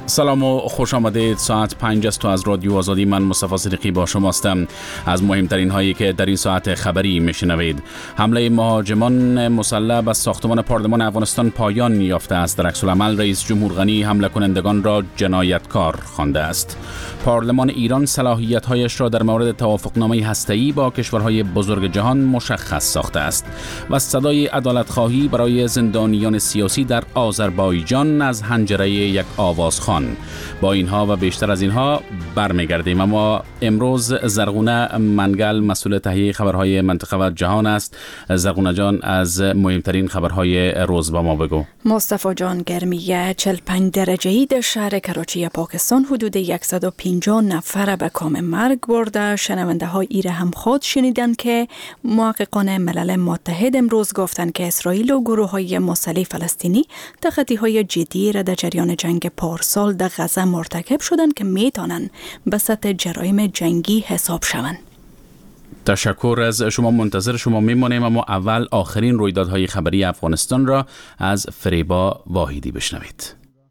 سلام و خوش آمدید. ساعت 5 است و از رادیو آزادی من مصطفی صدیقی با شما هستم. از مهمترین هایی که در این ساعت خبری میشنوید: حمله مهاجمان مسلح به ساختمان پارلمان افغانستان پایان یافته است. در عکس العمل رئیس جمهور غنی حمله کنندگان را جنایتکار خوانده است. پارلمان ایران صلاحیت‌هایش را در مورد توافقنامه هسته‌ای با کشورهای بزرگ جهان مشخص ساخته است. و صدای عدالت‌خواهی برای زندانیان سیاسی در آذربایجان از حنجره یک آوازخوان. با اینها و بیشتر از اینها برمیگردیم، اما امروز زرغونه منگل مسئول تهیه خبرهای منطقه و جهان است. زرغونه جان، از مهمترین خبرهای روز با ما بگو. مصطفی جان، گرمی 45 درجه‌ای در شهر کراچی پاکستان حدود 150 نفر به کام مرگ برده. شنونده های ایره هم خود شنیدن که محققان ملل متحد امروز گفتند که اسرائیل و گروه های مسلح فلسطینی تخطی های جدی را در جریان جنگ پارسال در غزه مرتکب شدند که میتونن به سطح جرایم جنگی حساب شوند. تشکر از شما. منتظر شما میمانیم، اما اول آخرین رویدادهای خبری افغانستان را از فریبا واحدی بشنوید.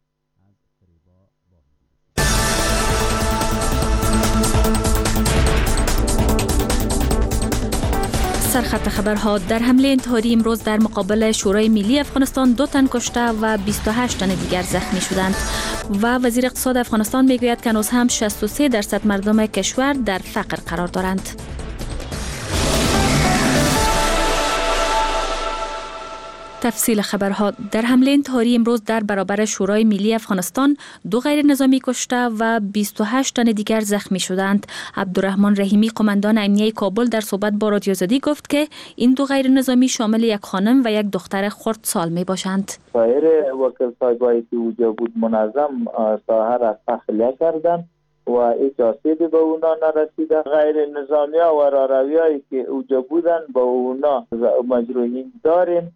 سرخط خبرها: در حمله انتحاری امروز در مقابل شورای ملی افغانستان 2 تن کشته و 28 تن دیگر زخمی شدند. و وزیر اقتصاد افغانستان میگوید که هنوز هم 63% مردم کشور در فقر قرار دارند. تفصیل خبرها: در حمله انتحاری امروز در برابر شورای ملی افغانستان 2 غیر نظامی کشته و 28 تن دیگر زخمی شدند. عبدالرحمن رحیمی، قماندان امنیه کابل، در صحبت با رادیو آزادی گفت که این 2 غیر نظامی شامل یک خانم و یک دختر خردسال می باشند. سایر وکل‌های که اونجا بود منظم ساحه را تخلیه کردند و هیچ آسیبی به اونا نرسیده. غیر نظامی ها و راروی هایی که اونجا بودن با اونا مجروحین داریم.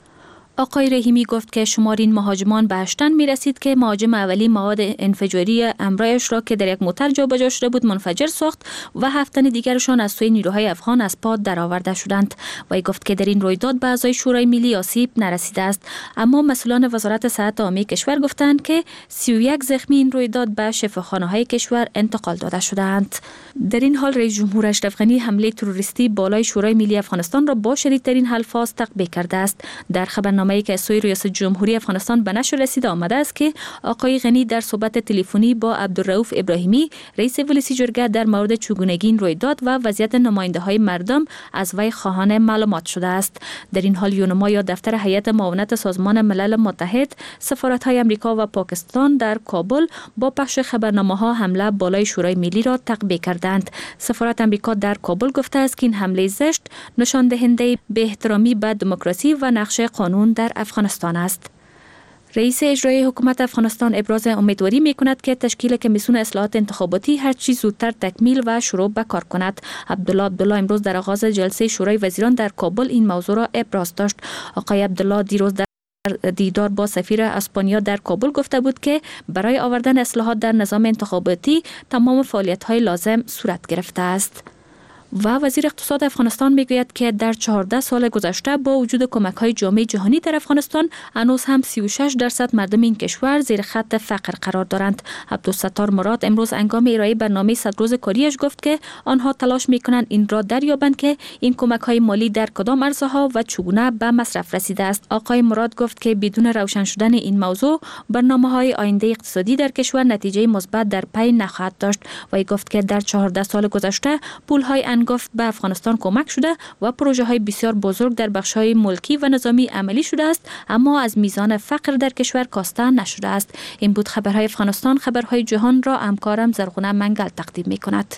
آقای رحیمی گفت که شمارین مهاجمان به 8 تن می رسید که مهاجم اولی مواد انفجاری امرایش را که در یک موتر جابجا شده بود منفجر ساخت و 7 تن دیگرشان از سوی نیروهای افغان از پا درآورده شدند. وی گفت که در این رویداد به اعضای شورای ملی آسیب نرسیده است، اما مسئولان وزارت صحت عامه کشور گفتند که 31 زخمی این رویداد به شفاخانه‌های کشور انتقال داده شدند. در این حال رئیس جمهور اشرف غنی حمله تروریستی بالای شورای ملی افغانستان را با شدیدترین الفاظ تقبیح کرده است. در خبرنامه که از سوی ریاست جمهوری افغانستان به نشر رسیده آمده است که آقای غنی در صحبت تلفنی با عبدالرؤوف ابراهیمی رئیس ولسی جرگه در مورد چگونگی این رویداد و وضعیت نماینده‌های مردم از وی خواهان معلومات شده است. در این حال یونما یا دفتر هیئت معاونت سازمان ملل متحد، سفارت‌های آمریکا و پاکستان در کابل با پخش خبرنامه‌ها حمله بالای شورای ملی را تقبیح کردند. سفارت آمریکا در کابل گفته است که این حمله زشت نشان دهنده بی‌احترامی به دموکراسی و نقش قانون در افغانستان است. رئیس اجرایی حکومت افغانستان ابراز امیدواری می‌کند که تشکیل کمیسیون اصلاحات انتخاباتی هر چه زودتر تکمیل و شروع به کار کند. عبدالله امروز در آغاز جلسه شورای وزیران در کابل این موضوع را ابراز داشت. آقای عبدالله دیروز در دیدار با سفیر اسپانیا در کابل گفته بود که برای آوردن اصلاحات در نظام انتخاباتی تمام فعالیت‌های لازم صورت گرفته است. و وزیر اقتصاد افغانستان میگوید که در 14 سال گذشته با وجود کمک‌های جامعه جهانی در افغانستان هنوز هم 36% مردم این کشور زیر خط فقر قرار دارند. عبدالستار مراد امروز هنگام ارائه برنامه 100 روز کاریش گفت که آنها تلاش میکنند این را دریابند که این کمک‌های مالی در کدام عرصه‌ها و چگونه به مصرف رسیده است. آقای مراد گفت که بدون روشن شدن این موضوع برنامه‌های آینده اقتصادی در کشور نتیجه مثبت در پی نخواهد داشت. و گفت که در 14 سال گذشته پول‌های گفت به افغانستان کمک شده و پروژه های بسیار بزرگ در بخش های ملکی و نظامی عملی شده است، اما از میزان فقر در کشور کاسته نشده است. این بود خبرهای افغانستان. خبرهای جهان را همکارم زرغونه منگل تقدیم می کند.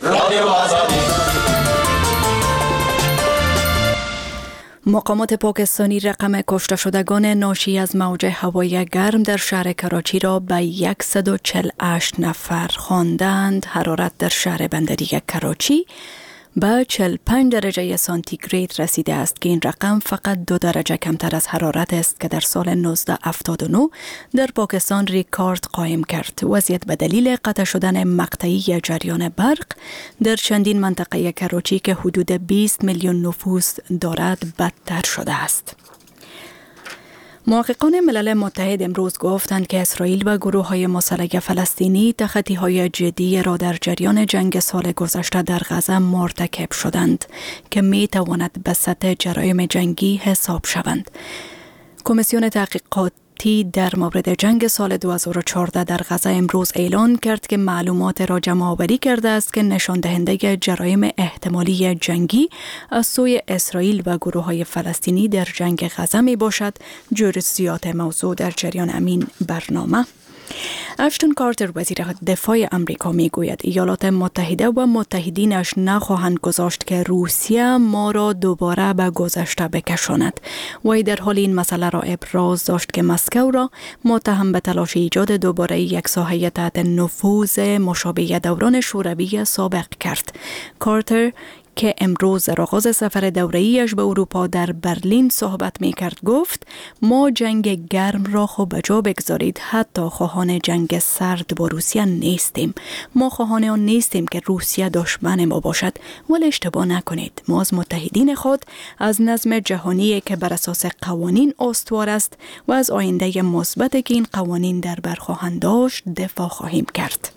مقامات پاکستانی رقم کشته شدگان ناشی از موج هوایی گرم در شهر کراچی را به 148 نفر خواندند. حرارت در شهر بندری کراچی به 45 درجه سانتیگراد رسیده است که این رقم فقط 2 درجه کمتر از حرارت است که در سال 1979 در پاکستان ریکارد قائم کرد. وضعیت به دلیل قطع شدن مقطعی جریان برق در چندین منطقه کراچی که حدود 20 میلیون نفوس دارد بدتر شده است. محققان ملل متحد امروز گفتند که اسرائیل و گروه‌های مسلح فلسطینی تخطی‌های جدی را در جریان جنگ سال گذشته در غزه مرتکب شدند که می‌تواند به سطح جرایم جنگی حساب شوند. کمیسیون تحقیقاتی در مورد جنگ سال 2014 در غزه امروز اعلان کرد که معلومات را جمع‌آوری کرده است که نشان دهنده جرایم احتمالی جنگی از سوی اسرائیل و گروه‌های فلسطینی در جنگ غزه می باشد. جزئیات موضوع در جریان امین برنامه. اشتون کارتر وزیر دفاع امریکا می گوید ایالات متحده و متحدینش نخواهند گذاشت که روسیه ما را دوباره به گذشته بکشاند. وی در حال این مسئله را ابراز داشت که مسکو را متهم به تلاش ایجاد دوباره یک ساحه تحت نفوذ مشابه دوران شوروی سابق کرد. کارتر که امروز در آغاز سفر دوره‌ایش به اروپا در برلین صحبت می‌کرد گفت ما جنگ گرم را خوب جا بگذارید، حتی خواهان جنگ سرد با روسیه نیستیم. ما خواهان آن نیستیم که روسیه دشمن ما باشد، ولی اشتباه نکنید. ما از متحدین خود، از نظم جهانی که بر اساس قوانین استوار است و از آینده مثبت که این قوانین در بر خواهند داشت دفاع خواهیم کرد.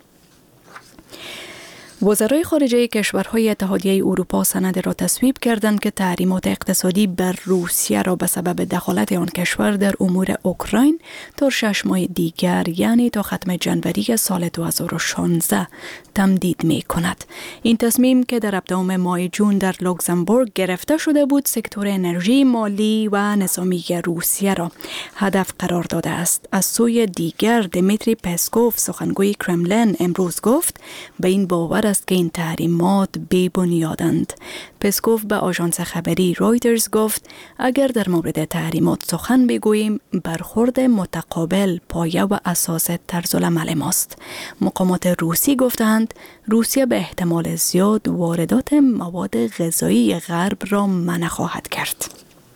وزرای خارجه کشورهای اتحادیه اروپا سند را تصویب کردند که تحریمات اقتصادی بر روسیه را به سبب دخالت آن کشور در امور اوکراین تا 6 ماه دیگر، یعنی تا ختم جنوری سال 2016 تمدید می کند. این تصمیم که در ابتدای ماه جون در لوکزامبورگ گرفته شده بود، سکتور انرژی، مالی و نظامی روسیه را هدف قرار داده است. از سوی دیگر دمیتری پسکوف سخنگوی کرملین امروز گفت به این باور است که این تحریمات بی بنیادند. پسکوف به آژانس خبری رویترز گفت اگر در مورد تحریمات سخن بگوییم برخورد متقابل پایه و اساس طرزالعمل ماست. مقامات روسی گفتند روسیه به احتمال زیاد واردات مواد غذایی غرب را منع خواهد کرد.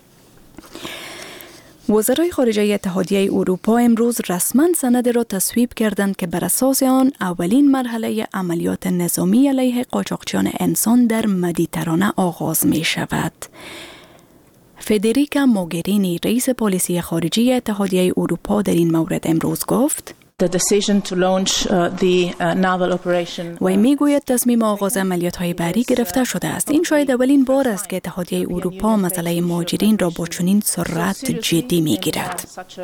وزرای خارجه اتحادیه اروپا امروز رسما سند را تصویب کردند که بر اساس آن اولین مرحله عملیات نظامی علیه قاچاقچیان انسان در مدیترانه آغاز می شود. فدریکا موگرینی رئیس پالیسی خارجی اتحادیه اروپا در این مورد امروز گفت و میگوید تصمیم آغاز عملیات‌های بحری گرفته شده است. این شاید اولین بار است که اتحادیه اروپا مسئله مهاجرین را با چنین سرعت جدی میگیرد.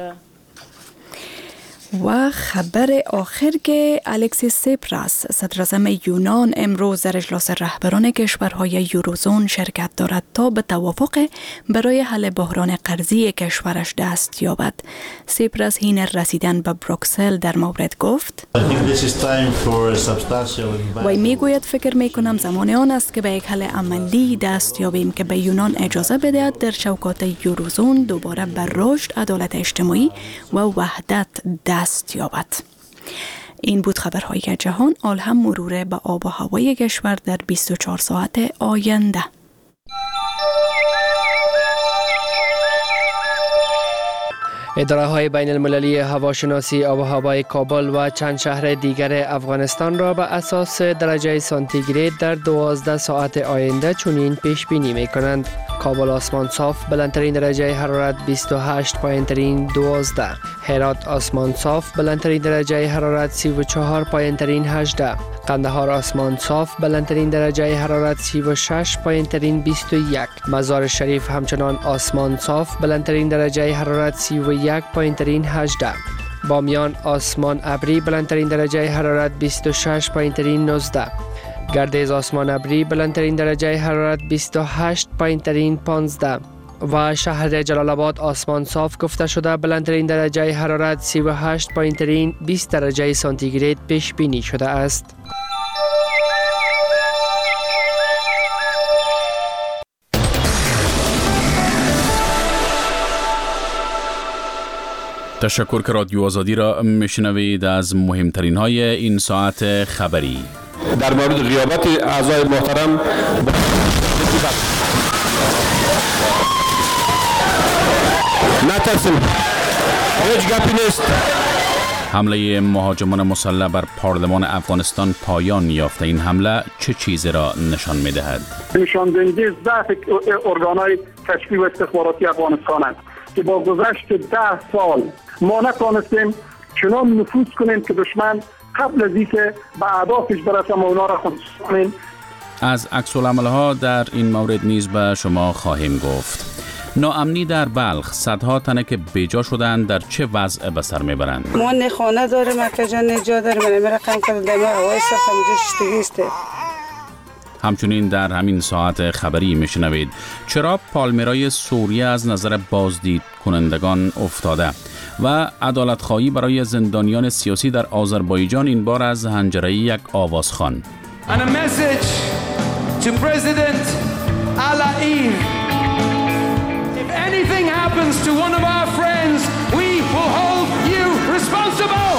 و خبر آخر که الکسیس سیپراس صدراعظم یونان امروز در اجلاس رهبران کشورهای یوروزون شرکت دارد تا به توافق برای حل بحران قرضی کشورش دست یابد. سیپراس حین رسیدن به بروکسل در مورد گفت و میگوید فکر میکنم زمان آن است که به یک حل عملی دست یابیم که به یونان اجازه بدهد در چوکات یوروزون دوباره بر رشد، عدالت اجتماعی و وحدت دست یابد. این بود خبرهای جهان. آل هم مرور به آب و هوای کشور در 24 ساعت آینده. اداره‌های بین المللی هواشناسی آب و هوای کابل و چند شهر دیگر افغانستان را به اساس درجه سانتیگراد در 12 ساعت آینده چنین پیش بینی می‌کنند: کابل آسمان صاف، بلندترین درجه حرارت 28، پایین‌ترین 12. هرات آسمان صاف، بلندترین درجه حرارت 34، پایین‌ترین 18. قندهار آسمان صاف، بلندترین درجه حرارت 36، پایین‌ترین 21. مزار شریف همچنان آسمان صاف، بلندترین درجه حرارت 31، پایین‌ترین 18. بامیان آسمان ابری، بلندترین درجه حرارت 26، پایین‌ترین 19. گردیز آسمان ابری، بلندترین درجه حرارت 28، پایین‌ترین 15. و شهر جلال آباد آسمان صاف گفته شده، بلندترین درجه حرارت 38، پایین‌ترین 20 درجه سانتیگراد پیش بینی شده است. تشکر که رادیو آزادی را میشنوید. از مهمترین های این ساعت خبری در مورد غیابت اعضای محترم نترسیم، هیچ گپی نیست. حمله مهاجمان مسلح بر پارلمان افغانستان پایان یافته. این حمله چه چیزی را نشان می‌دهد؟ نشان دهنده ضعف ارگان‌های کشفی و استخباراتی افغانستان است. که با گذشت 10 سال ما نتوانستیم چنان نفوذ کنیم که دشمن قبل از اینکه به اهدافش برسه ما اونا را خودش کنیم. از عکس‌العمل‌ها در این مورد نیز به شما خواهیم گفت. ناامنی در بلخ، صدها تنه که بیجا شدند در چه وضع به سر میبرند؟ ما نه خانه داریم، مکه جان نه جا داریم، میره کم کرده ما هوای صاف همونجا شتگی است. همچنین در همین ساعت خبری میشنوید چرا پالمیرای سوریه از نظر بازدید کنندگان افتاده و عدالت‌خواهی برای زندانیان سیاسی در آذربایجان این بار از حنجره یک آوازخوان. And a message to President Aliyev. If anything happens to one of our friends, we will hold you responsible.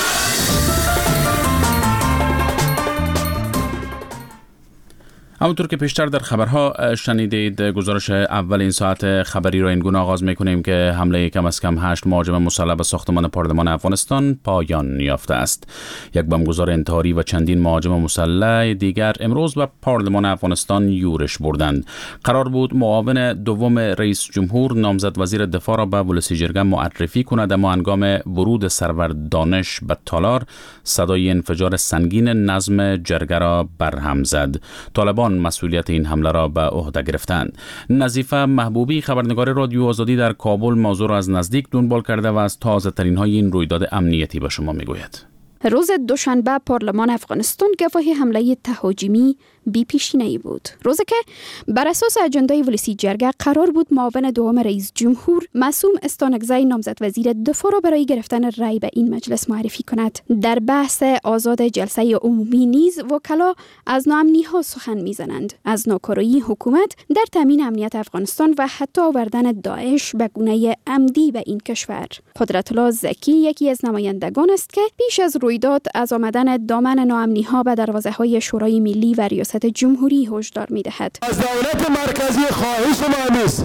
همونطور که پیشتر در خبرها شنیدید، گزارش اول این ساعت خبری را اینگونه آغاز می‌کنیم که حمله کم از کم 8 مهاجم مسلح به ساختمان پارلمان افغانستان پایان یافته است. یک بمبگذار انتحاری و چندین مهاجم مسلح دیگر امروز به پارلمان افغانستان یورش بردند. قرار بود معاون دوم رئیس جمهور نامزد وزیر دفاع را به ولسی جرگه معرفی کند، اما هنگام ورود سرور دانش به تالار صدای انفجار سنگین نظم جرگه را برهم زد. طالبان مسئولیت این حمله را به عهده گرفتند. نظیفه محبوبی، خبرنگار رادیو آزادی در کابل، موضوع را از نزدیک دنبال کرده و از تازه ترین های این رویداد امنیتی به شما میگوید. روز دوشنبه پارلمان افغانستان گواهی حمله تهاجمی بی پیشینه‌ای بود. روزی که بر اساس اجندای ولسی جرگه قرار بود معاون دوم رئیس جمهور معصوم استانکزی نامزد وزیر دفاع را برای گرفتن رأی به این مجلس معرفی کند. در بحث آزاد جلسه عمومی نیز وکلا از ناامنی‌ها سخن می‌زنند، از ناکارایی حکومت در تامین امنیت افغانستان و حتی آوردن داعش به گونه عمدی به این کشور. قدرت الله زکی یکی از نمایندگان است که پیش از رویداد از آمدن دامن ناامنی‌ها به دروازه‌های شورای ملی و ریاست جمهوری هشدار می‌دهد. از دولت مرکزی خواهش ما نیست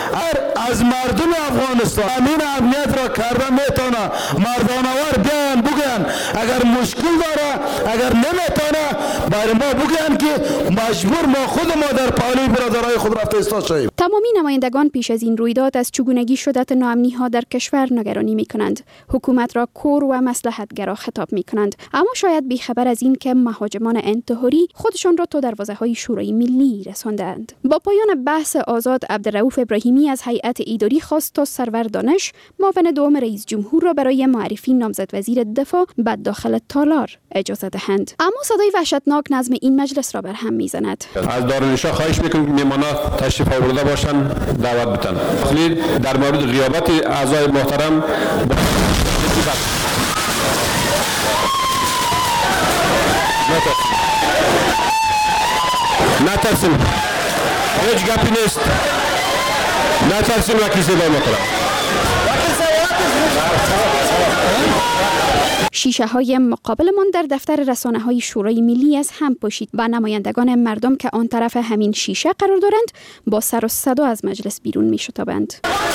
از مردم افغانستان امین امنیت را کرده میتونه مردانوار بیان بگن، اگر مشکل داره اگر نمیتونه برای ما بگن که مجبور ما خود ما در پالی برادرای خود رفته ایستاد شویم. تمامی نمایندگان پیش از این رویداد از چگونگی شدت ناامنی‌ها در کشور نگرانی می‌کنند. حکومت را کور و مصلحت‌گرا خطاب می‌کنند، اما شاید بی‌خبر از این که مهاجمان انتحاری خودشان را تا دروازه‌های شورای ملی رساندند. با پایان بحث آزاد، عبدالرؤوف ابراهیمی از هیئت اداری خواست تا سرور دانش معاون دوم رئیس جمهور را برای معرفی نامزد وزیر دفاع به داخل تالار اجازه دهند، اما صدای وحشتناک نظم این مجلس را برهم می‌زند. از دارالنشا خواهش می‌کنم که مهمانان تشریف آورده باشن، دعوت بدن. خیلی در مورد غیابت اعضای محترم نترسیم، هیچ گپی نیست، نترسیم. وکیل صدای محترم، شیشه های مقابلمان در دفتر رسانه های شورای ملی از هم پاشید و نمایندگان مردم که آن طرف همین شیشه قرار دارند با سر و صدا از مجلس بیرون می شتابند.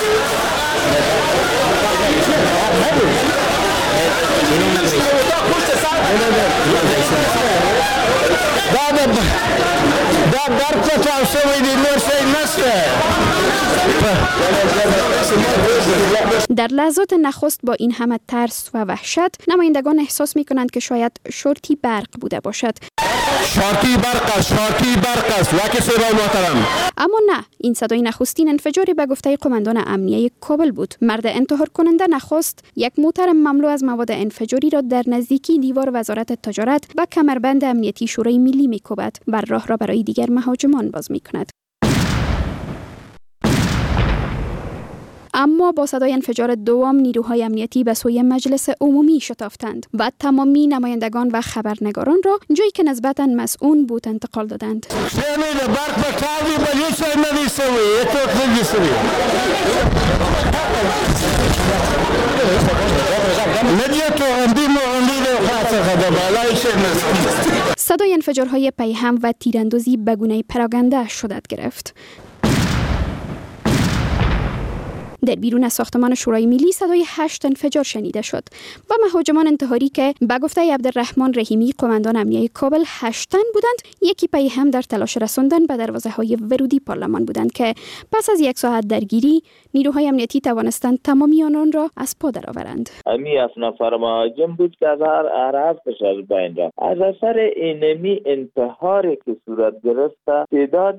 در لحظات نخست با این همه ترس و وحشت نمایندگان احساس می کنند که شاید شورتی برق بوده باشد. شورتی برق است وکیل صدای محترم. اما نه، این صدای نخستین انفجاری به گفته قماندان امنیه کابل بود. مرد انتحار کننده نخست یک موتر مملو از مواد انفجاری را در نزدیکی دیوار وزارت تجارت و کمربند امنیتی شورای ملی می‌کوبد و راه را برای دیگر مهاجمان باز می‌کند. اما با صدای انفجار دوم نیروهای امنیتی به سوی مجلس عمومی شتافتند و تمامی نمایندگان و خبرنگاران را جایی که نسبتاً مسئول بود انتقال دادند. صدای انفجارهای پیهم و تیراندازی به گونه پراگنده شدت گرفت. در بیرون از ساختمان شورای ملی صدای 8 انفجار شنیده شد و مهاجمان انتحاری که به گفته عبدالرحمن رحیمی قماندان امنیه کابل 8 تن بودند، یکی پی هم در تلاش رساندن به دروازه‌های ورودی پارلمان بودند که پس از 1 ساعت درگیری نیروهای امنیتی توانستند تمامی آنان را از پا درآورند. امی 7 نفر مهاجم بود که از هر هفتش از بین رفت. از اثر اینمی انتحاری که صورت گرفت، تعداد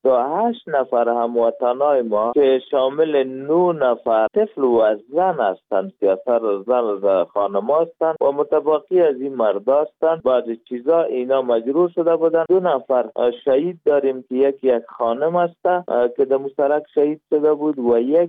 28 نفر هموطنای ما که شامل 9 نفر طفل و زن هستند، 33 زن و خانم هستند و متبقی از این مرد هستند. بعض چیزا اینا مجروح شده بودند. 2 نفر شهید داریم که یک خانم است که در مشترک شهید شده بود و یک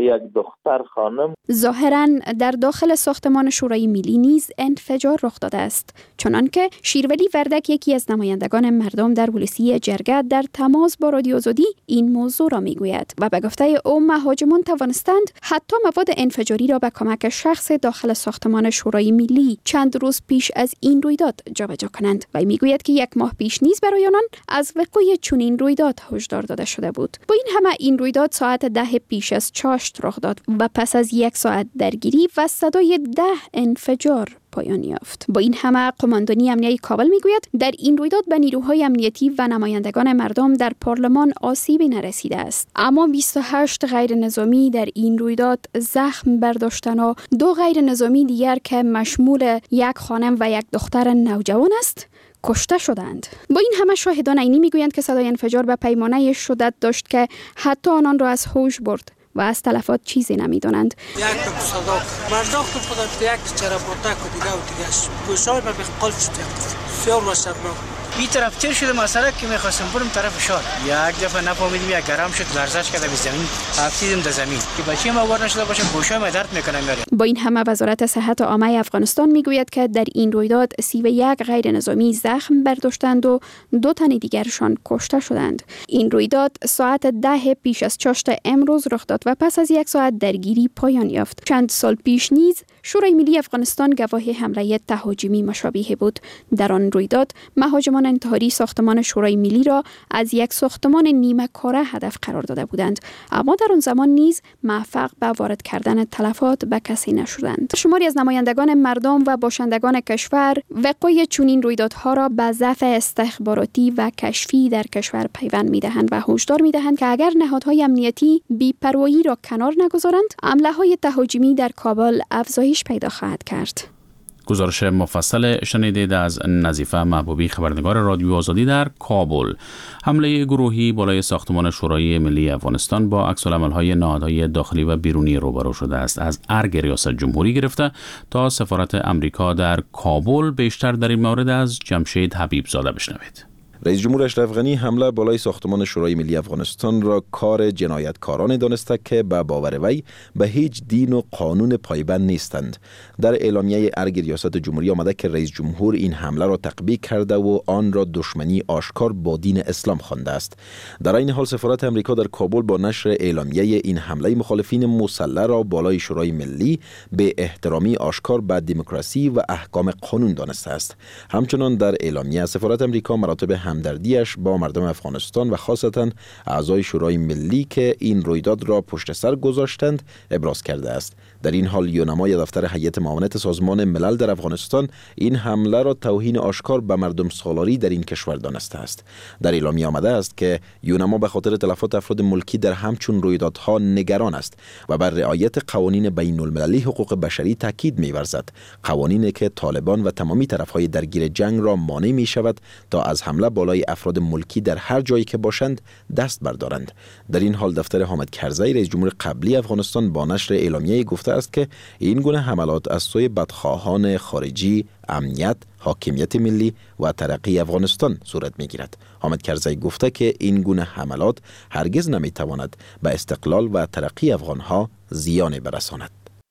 دختر خانم. ظاهراً در داخل ساختمان شورای ملی نیز انفجار رخ داده است، چنانکه شیرولی وردک یکی از نمایندگان مردم در ولسی جرگه در تماس با رادیو آزادی این موضوع را میگوید و به گفته او مهاجمان توانستند حتی مواد انفجاری را به کمک شخص داخل ساختمان شورای ملی چند روز پیش از این رویداد جابجا کنند و میگوید که 1 ماه پیش نیز برای آنان از وقوع چنین رویداد هشدار داده شده بود. با این همه این رویداد ساعت 10 پیش از چاشت رخ داد و پس از 1 ساعت درگیری و صدای 10 انفجار پایان یافت. با این همه قماندانی امنیه کابل میگوید در این رویداد به نیروهای امنیتی و نمایندگان مردم در پارلمان آسیبی نرسیده است، اما 28 غیر نظامی در این رویداد زخم برداشتن و 2 غیر نظامی دیگر که مشمول 1 خانم و 1 دختر نوجوان است کشته شدند. با این همه شاهدان عینی میگویند که صدای انفجار به پیمانه شدت داشت که حتی آنان را از هوش برد و از تلفات چیزی نمیدانند. یک صدا مردم خود یک چرا بوده که دیگه گوشای به قلب شد. فور و شب بی طرف تیر شده مسئله که می‌خواستم برم طرف شار. یک دفعه نفهمیدم یک گرم شد، لرزش کرده به زمین. افتیدم در زمین. که بچه‌م آوار نشده باشه گوشای من درد میکنه میاره. با این همه وزارت صحت عامه افغانستان میگوید که در این رویداد 31 غیر نظامی زخم برداشتند و 2 تن دیگرشان کشته شدند. این رویداد ساعت 10 پیش از چاشت امروز رخ داد و پس از 1 ساعت درگیری پایان یافت. چند سال پیش نیز شورای ملی افغانستان گواه حمله تهاجمی مشابه بود. در آن رویداد مهاجمان انتحاری ساختمان شورای ملی را از 1 ساختمان نیمه کاره هدف قرار داده بودند، اما در آن زمان نیز موفق به وارد کردن تلفات به کسی نشدند. شماری از نمایندگان مردم و باشندگان کشور وقوع چنین رویدادها را به ضعف استخباراتی و کشفی در کشور پیوند می‌دهند و هشدار می‌دهند که اگر نهادهای امنیتی بی‌پروایی را کنار نگذارند، حمله‌های تهاجمی در کابل افزایش پیدا خواهد کرد. گزارش مفصل شنیدید از نظیفه محبوبی، خبرنگار رادیو آزادی در کابل. حمله گروهی بالای ساختمان شورای ملی افغانستان با عکس‌العمل‌های نهادهای داخلی و بیرونی روبرو شده است. از ارگ ریاست جمهوری گرفته تا سفارت امریکا در کابل، بیشتر در این مورد از جمشید حبیب زاده بشنوید. رئیس جمهور اشرف غنی حمله بالای ساختمان شورای ملی افغانستان را کار جنایتکاران دانسته که به باور وی به هیچ دین و قانون پایبند نیستند. در اعلامیه ارگ ریاست جمهوری آمده که رئیس جمهور این حمله را تقبیح کرده و آن را دشمنی آشکار با دین اسلام خوانده است. در این حال سفارت امریکا در کابل با نشر اعلامیه این حمله مخالفین مسلح را بالای شورای ملی به احترامی آشکار به دموکراسی و احکام قانون دانسته است. همچنان در اعلامیه سفارت امریکا مراتب همدردیش با مردم افغانستان و خاصتا اعضای شورای ملی که این رویداد را پشت سر گذاشتند ابراز کرده است. در این حال یونمای دفتر هیئت معاونت سازمان ملل در افغانستان این حمله را توهین آشکار به مردم سالاری در این کشور دانسته است. در اعلامیه آمده است که یونما به خاطر تلفات افراد ملکی در همچون رویدادها نگران است و بر رعایت قوانین بین المللی حقوق بشری تاکید می‌ورزد. قوانینی که طالبان و تمامی طرفهای درگیر جنگ را مانع می‌شود تا از حمله بالای افراد ملکی در هر جایی که باشند دست بردارند. در این حال دفتر حامد کرزی رئیس جمهور قبلی افغانستان با نشر اعلامیه گفته است که این گونه حملات از سوی بدخواهان خارجی امنیت، حاکمیت ملی و ترقی افغانستان صورت می‌گیرد. حامد کرزی گفته که این گونه حملات هرگز نمی‌تواند به استقلال و ترقی افغان‌ها زیانی برساند.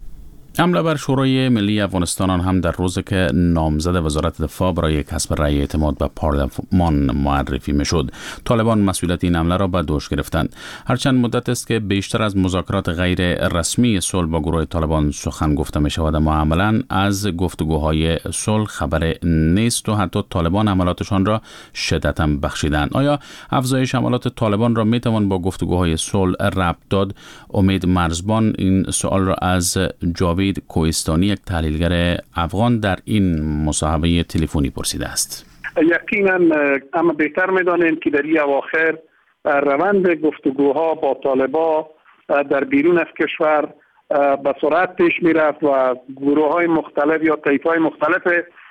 حمله بر شورای ملی افغانستان هم در روزی که نامزد وزارت دفاع برای کسب رأی اعتماد به پارلمان معرفی میشد، طالبان مسئولیت این حمله را به دوش گرفتند. هرچند مدت است که بیشتر از مذاکرات غیر رسمی صلح با گروه طالبان سخن گفته می شود، اما عملاً از گفتگوهای صلح خبر نیست و حتی طالبان عملاتشان را شدت بخشیدند. آیا افزایش عملات طالبان را می توان با گفتگوهای صلح ربط داد؟ امید مرزبان این سوال را از جاوید کوهستانی، یک تحلیلگر افغان، در این مصاحبه تلفنی پرسیده است. یقینا اما بهتر می‌دانیم که در این اواخر روند گفتگوها با طالبان در بیرون از کشور به سرعت پیش می‌رفت و گروه‌های مختلف یا طیف‌های مختلف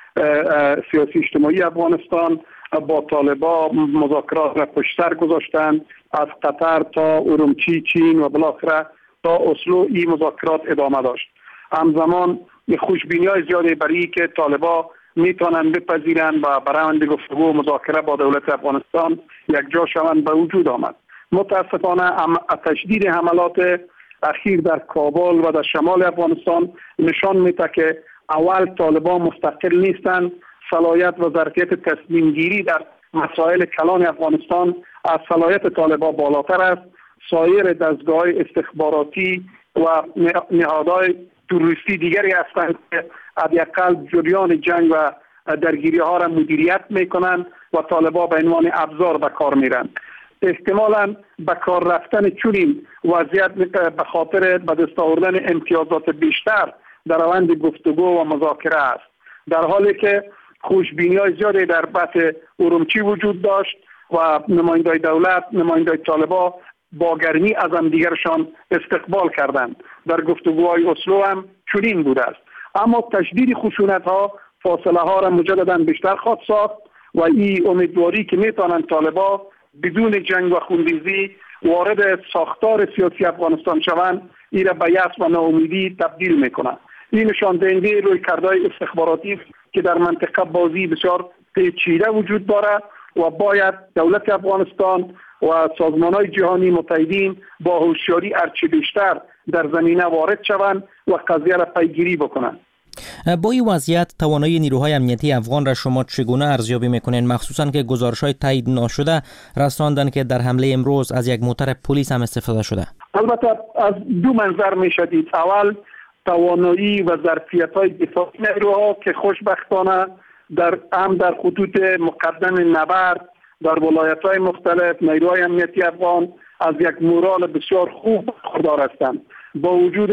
سیاسی اجتماعی افغانستان با طالبان مذاکرات را پشت سر گذاشتند. از قطر تا ارومچی، چین و بالاخره تا اسلو این مذاکرات ادامه داشت. همزمان خوشبینی‌های زیادی برای که طالبان میتونن بپذیرند و برآورد گفتگو و مذاکره با دولت افغانستان یک جا شوند به وجود آمد. متاسفانه تشدید حملات اخیر در کابل و در شمال افغانستان نشان میده که اول طالبان مستقل نیستند. صلاحیت و ظرفیت تصمیم گیری در مسائل کلان افغانستان از صلاحیت طالبان بالاتر است. سایر دستگاه‌های استخباراتی و نهادهای تروریستی دیگری هستند که حداقل جریان جنگ و درگیری ها را مدیریت میکنند و طالبان به عنوان ابزار به کار میرند. احتمالاً به کار رفتن چنین وضعیت به خاطر به دست آوردن امتیازات بیشتر در روند گفتگو و مذاکره است، در حالی که خوشبینی‌های زیادی در بحث ارومچی وجود داشت و نمایندای دولت، نمایندای طالبان با گرمی از هم دیگرشان استقبال کردند. در گفتگوهای اسلو هم چنین بوده است. اما تشدید خشونت‌ها فاصله ها را مجددا بیشتر خواهد ساخت و این امیدواری که میتوانند طالبان بدون جنگ و خونریزی وارد ساختار سیاسی افغانستان شوند، این را به یأس و ناامیدی تبدیل میکنند. این نشان دهنده رویکردهای استخباراتی است که در منطقه بازی بسیار پیچیده وجود دارد و باید دولت افغانستان و سازمان‌های جهانی متحدین با هوشیاری هرچه بیشتر در زمینه وارد شوند و قضیه را پیگیری بکنند. با این وضعیت توانایی نیروهای امنیتی افغان را شما چگونه ارزیابی میکنین، مخصوصا که گزارش‌های تایید ناشده رساندن که در حمله امروز از یک موتر پلیس هم استفاده شده؟ البته از دو منظر میشدید. اول توانایی و ظرفیت‌های دفاعی نیروها که خوشبختانه در خطوط مقدم نبرد در ولایت‌های مختلف نیروهای امنیتی افغان از یک مورال بسیار خوب برخوردار هستند. با وجود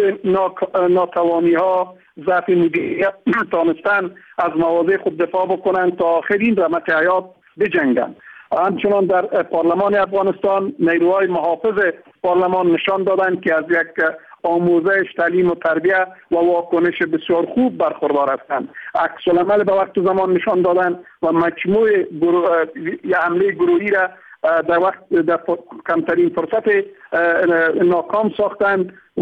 ناتوانی‌ها، ضعف مدیریت، تانستن از مواضع خود دفاع بکنند تا آخرین رمق حیات بجنگند. همچنان در پارلمان افغانستان نیروهای محافظ پارلمان نشان دادند که از یک آموزش، تعلیم و تربیه و واکنش بسیار خوب برخوردار هستند. عکس العمل به وقت و زمان نشان دادند و مجموع حمله گروهی را در کمترین فرصت ناکام ساختند و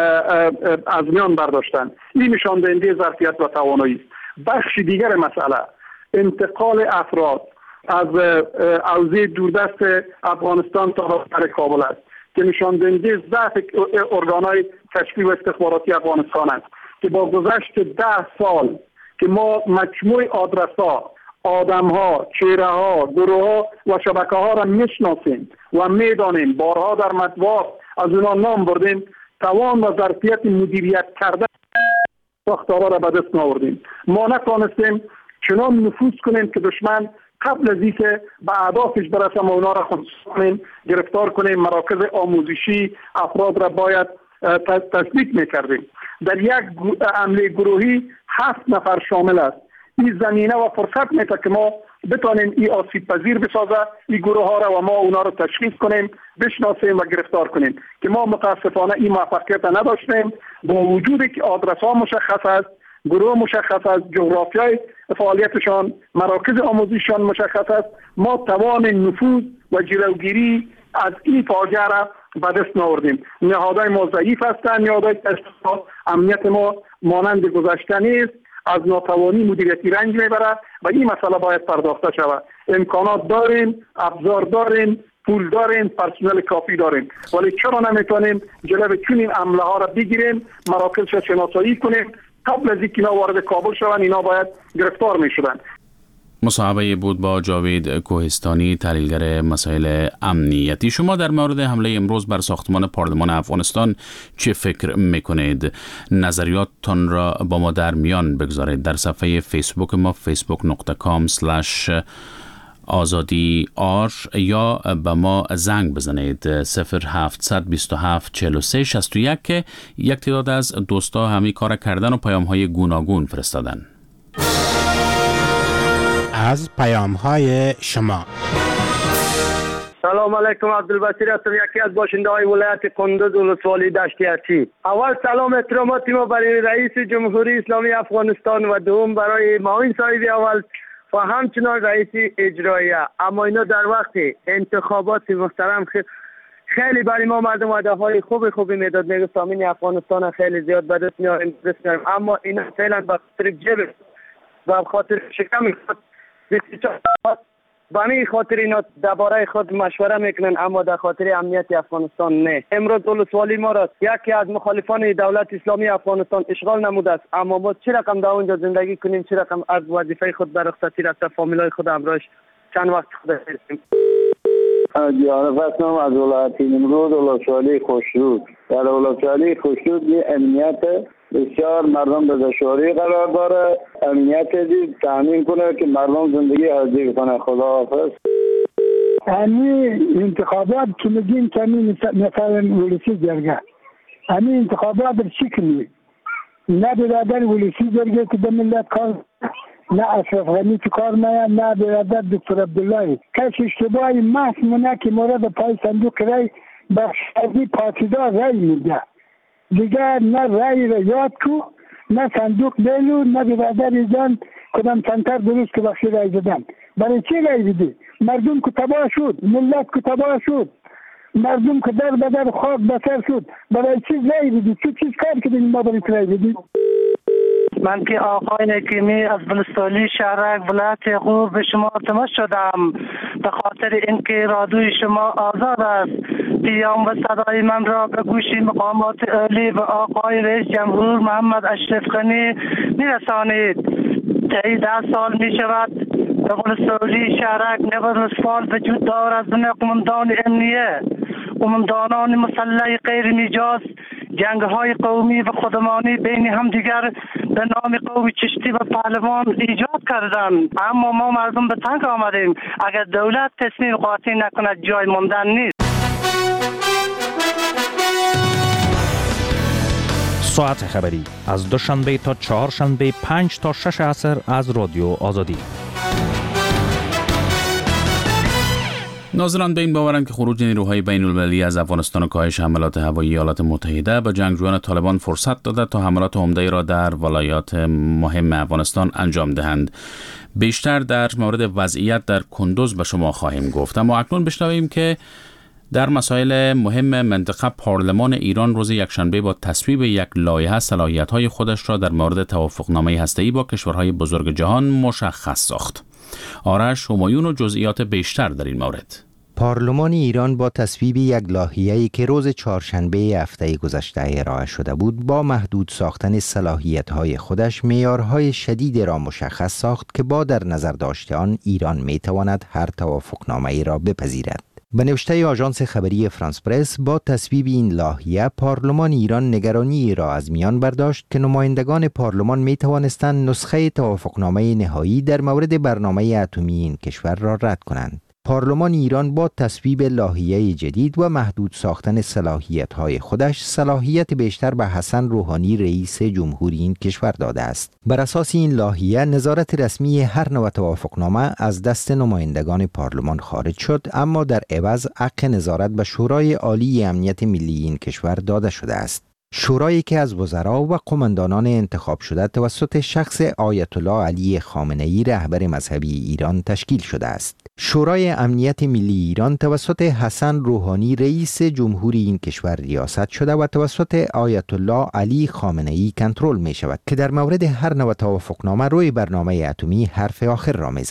از میان برداشتند. این نشان دهنده ظرفیت و توانایی است. بخش دیگر مسئله انتقال افراد از حوزه دوردست افغانستان تا سر کابل است که نشان دهنده ضعف ارگان‌های کشفی و استخباراتی افغانستان است که با گذشت 10 سال که ما مجموع آدرس‌ها، آدم‌ها، چهره‌ها، گروه‌ها و شبکه‌ها را میشناسیم و میدانیم، بارها در مطبوعات از اونا نام بردیم، توان و ظرفیت مدیریت کردن ساختارها را به دست آوردیم. ما نتوانستیم چنان نفوذ کنیم که دشمن قبل از اینکه به اهدافش برسه ما اونا را خودساز کنیم، گرفتار کنیم. مراکز آموزشی افراد را باید تثبیت میکردیم. در یک حمله گروهی 7 نفر شامل است. این زمینه و فرصت میده که ما بتانیم این آسیب پذیر بسازه این گروه ها را و ما اونا را تشخیص کنیم، بشناسیم و گرفتار کنیم که ما متاسفانه این موفقیت نداشتیم. با وجودی که آدرس ها مشخص است، گروه مشخص است، جغرافیای فعالیتشان، مراکز آموزشیشان مشخص است، ما توان نفوذ و جلوگیری از این فاجعه را به دست نآوردیم. نهادهای ما ضعیف هستند، نهادهای امنیت ما مانند گذشته نیست، از ناتوانی مدیریتی رنج میبره و این مسئله باید پرداخته شود. امکانات داریم، ابزار داریم، پول داریم، پرسنل کافی داریم، ولی چرا نمیتونیم جلوی چنین حمله ها را بگیریم، مراکزش را شناسایی کنیم؟ قبل از اینکه اینا وارد کابل شوند اینا باید گرفتار میشدن. مصاحبه بود با جاوید کوهستانی، تحلیلگر مسائل امنیتی. شما در مورد حمله امروز بر ساختمان پارلمان افغانستان چه فکر میکنید؟ نظریاتتان را با ما در میان بگذارید در صفحه فیسبوک ما facebook.com/azadi.r یا به ما زنگ بزنید 0727 43 61 که یک تعداد از دوستا همین کار کردن و پیام‌های گوناگون فرستادن. از پیام‌های شما. سلام علیکم، عبدالبصیر هستم، یکی از باشنده های ولایت کندوز ولسوالی دشت ارچی. اول سلام احتراماتی ما برای رئیس جمهوری اسلامی افغانستان و دوم برای معاون صاحب اول و همچنان رئیس اجراییه. اما اینا در وقت انتخابات محترم خیلی برای ما مردم وعده های خوبی میداد، میگه سامین افغانستان خیلی زیاد به دست میاریم، اما اینا فعلا به خاطر جیب و خاطر شکم خود بانی خاطر اینا درباره خود مشوره میکنن، اما در خاطر امنیت افغانستان نه. امروز ولسوالی ما را یکی از مخالفان دولت اسلامی افغانستان اشغال نموده است، اما ما چه رقم در اونجا زندگی کنیم، چه رقم از وظیفه خود به رخصتی رفته، فامیلای خود همراهش چند وقت خود هستیم. جانفت نام از ولایت نمرود ولسوالی خوشرود. در ولسوالی خوشرود امنیت بسیار مردم به دشواری قرار داره، امنیت دید تامین کنه که مردم زندگی عادی کنه. خداحافظ. همین انتخابات که میگیم که همین مثلا ولسی جرگه، همین انتخابات در چی کنی؟ نه برادر ولسی جرگه که به ملت کار، نه اشرف غنی که کار نه برادر دکتر عبدالله. کش اشتباهی محض مونه که مورد پای صندوق رای بخشی پارتیدار رای میده. دیگر نه رای را یاد کو، نه صندوق بیلو، نه برادر ایزان کدام سنتر درست که بخشی رای دادن. برای چی رای بدی؟ مردم که تباه شد، ملت که تباه شد، مردم که در بدر خاک بسر شد، برای چی رای بدی؟ چه چیز کار کردین ما برای رای بدی؟ من که آقای نکیمی از بلستولی شهرک ولایت یعقوب به شما التماس شدم به خاطر اینکه رادیوی شما آزاد است. پیام و صدای من را به گوش مقامات عالی و آقای رئیس جمهور محمد اشرف غنی میرسانید. طی 10 سال می شود به بلستولی شهرک نبرد فعال وجود دارد از قماندان امنیه، قماندانان مسلح غیر مجاز، جنگ های قومی و خودمانی بین همدیگر به نام قوم چشتی و پهلوان ایجاد کردند. اما ما مردم به تنگ آمدیم. اگر دولت تصمیم قاطع نکند جای ماندن نیست. ساعت خبری از دوشنبه تا چهارشنبه 5 تا 6 عصر از رادیو آزادی. ناظران به این باورند که خروج نیروهای بین المللی از افغانستان و کاهش حملات هوایی ایالات متحده به جنگجویان طالبان فرصت داده تا حملات عمده را در ولایات مهم افغانستان انجام دهند. بیشتر در مورد وضعیت در کندوز به شما خواهیم گفت، اما اکنون بشنویم که در مسائل مهم منطقه پارلمان ایران روز یکشنبه با تصویب یک لایحه صلاحیت‌های خودش را در مورد توافقنامه هسته‌ای با کشورهای بزرگ جهان مشخص ساخت. آرش همایون و جزئیات بیشتر در این مورد. پارلمان ایران با تصویب یک لایحه‌ای که روز چهارشنبه هفته گذشته ارائه شده بود با محدود ساختن صلاحیت‌های خودش معیارهای شدید را مشخص ساخت که با در نظر داشت آن ایران می‌تواند هر توافقنامه‌ای را بپذیرد. به نوشته آژانس خبری فرانس پرس با تصویب این لایحه پارلمان ایران نگرانی را از میان برداشت که نمایندگان پارلمان می توانستند نسخه توافقنامه نهایی در مورد برنامه اتمی این کشور را رد کنند. پارلمان ایران با تصویب لایحه جدید و محدود ساختن صلاحیت‌های خودش صلاحیت بیشتر به حسن روحانی رئیس جمهوری این کشور داده است. بر اساس این لایحه نظارت رسمی هر نوع توافقنامه از دست نمایندگان پارلمان خارج شد، اما در عوض حق نظارت به شورای عالی امنیت ملی این کشور داده شده است. شورایی که از وزرا و قماندانان انتخاب شده توسط شخص آیت الله علی خامنه‌ای رهبر مذهبی ایران تشکیل شده است. شورای امنیت ملی ایران توسط حسن روحانی رئیس جمهوری این کشور ریاست شده و توسط آیت الله علی خامنه‌ای کنترل می شود که در مورد هر نوع توافقنامه روی برنامه اتمی حرف آخر را می زند.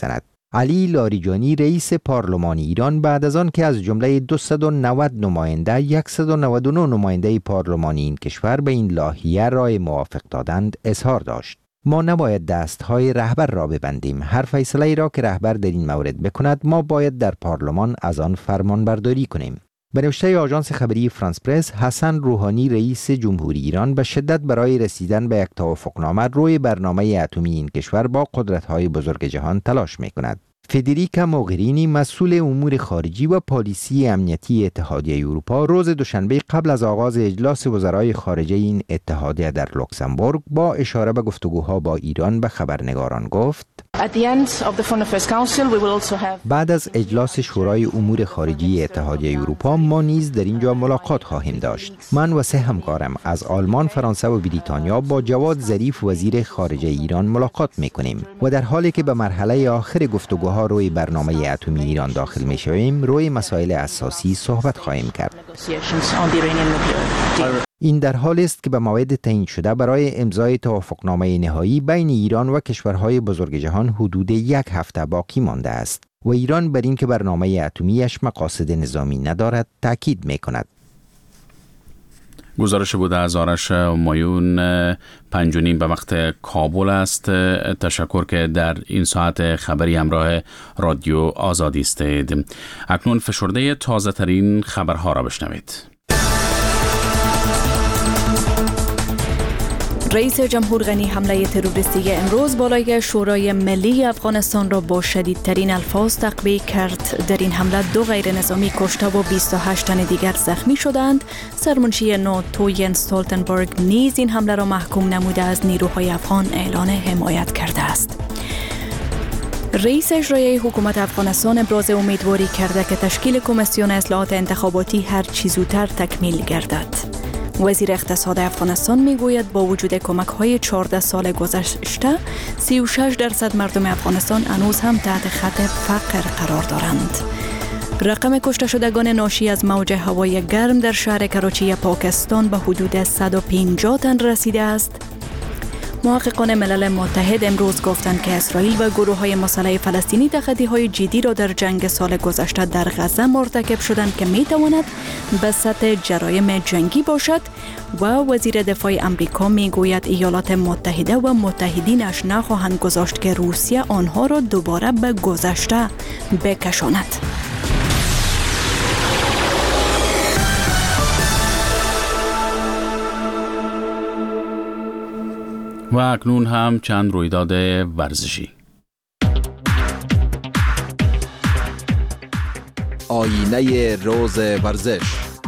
علی لاریجانی رئیس پارلمان ایران بعد از آن که از جمله 290 نماینده 199 نماینده پارلمانی این کشور به این لایحه رای موافق دادند اظهار داشت: ما نباید دستهای رهبر را ببندیم. هر فیصله‌ای را که رهبر در این مورد بکند ما باید در پارلمان از آن فرمانبرداری کنیم. به نوشته آژانس خبری فرانس پرس، حسن روحانی رئیس جمهوری ایران به شدت برای رسیدن به یک توافقنامه روی برنامه اتمی این کشور با قدرت‌های بزرگ جهان تلاش می‌کند. فدریکا موگرینی مسئول امور خارجی و پالیسی امنیتی اتحادیه اروپا روز دوشنبه قبل از آغاز اجلاس وزرای خارجه این اتحادیه در لوکزامبورگ با اشاره به گفتگوها با ایران به خبرنگاران گفت: بعد از اجلاس شورای امور خارجی اتحادیه اروپا ما نیز در اینجا ملاقات خواهیم داشت. من و 3 همکارم از آلمان، فرانسه و بریتانیا با جواد ظریف وزیر خارجه ایران ملاقات می‌کنیم و در حالی که به مرحله آخر گفتگوها روی برنامه اتمی ایران داخل می‌شویم روی مسائل اساسی صحبت خواهیم کرد. این در حالی است که به موعد تعیین شده برای امضای توافقنامه نهایی بین ایران و کشورهای بزرگ جهان حدود 1 هفته باقی مانده است و ایران بر اینکه برنامه اتمیش مقاصد نظامی ندارد تاکید می‌کند. گزارش بوده از آرش مایون. 5:30 به وقت کابل است. تشکر که در این ساعت خبری همراه رادیو آزادی استید. اکنون فشرده تازه ترین خبرها را بشنوید. رئیس جمهور غنی حمله تروریستی امروز بالای شورای ملی افغانستان را با شدیدترین الفاظ تقبیح کرد. در این حمله 2 غیر نظامی کشته و 28 تن دیگر زخمی شدند. سرمنشی ناتو ینس استولتنبرگ نیز این حمله را محکوم نموده از نیروهای افغان اعلان حمایت کرده است. رئیس اجرایی حکومت افغانستان ابراز امیدواری کرده که تشکیل کمیسیون اصلاحات انتخاباتی هر چه زودتر تکمیل گردد. وزیر اقتصاد افغانستان میگوید با وجود کمک‌های 14 سال گذشته 36% مردم افغانستان هنوز هم تحت خط فقر قرار دارند. رقم کشته شدگان ناشی از موج هوای گرم در شهر کراچی پاکستان به حدود 150 تن رسیده است. محققان ملل متحد امروز گفتند که اسرائیل و گروه‌های مسلح فلسطینی تخطی‌های جدی را در جنگ سال گذشته در غزه مرتکب شدند که می‌تواند به سطح جرایم جنگی باشد و وزیر دفاع آمریکا می‌گوید ایالات متحده و متحدینش نخواهند گذاشت که روسیه آنها را دوباره به گذشته بکشاند. و اکنون هم چند رویداد ورزشی. آینه روز ورزش.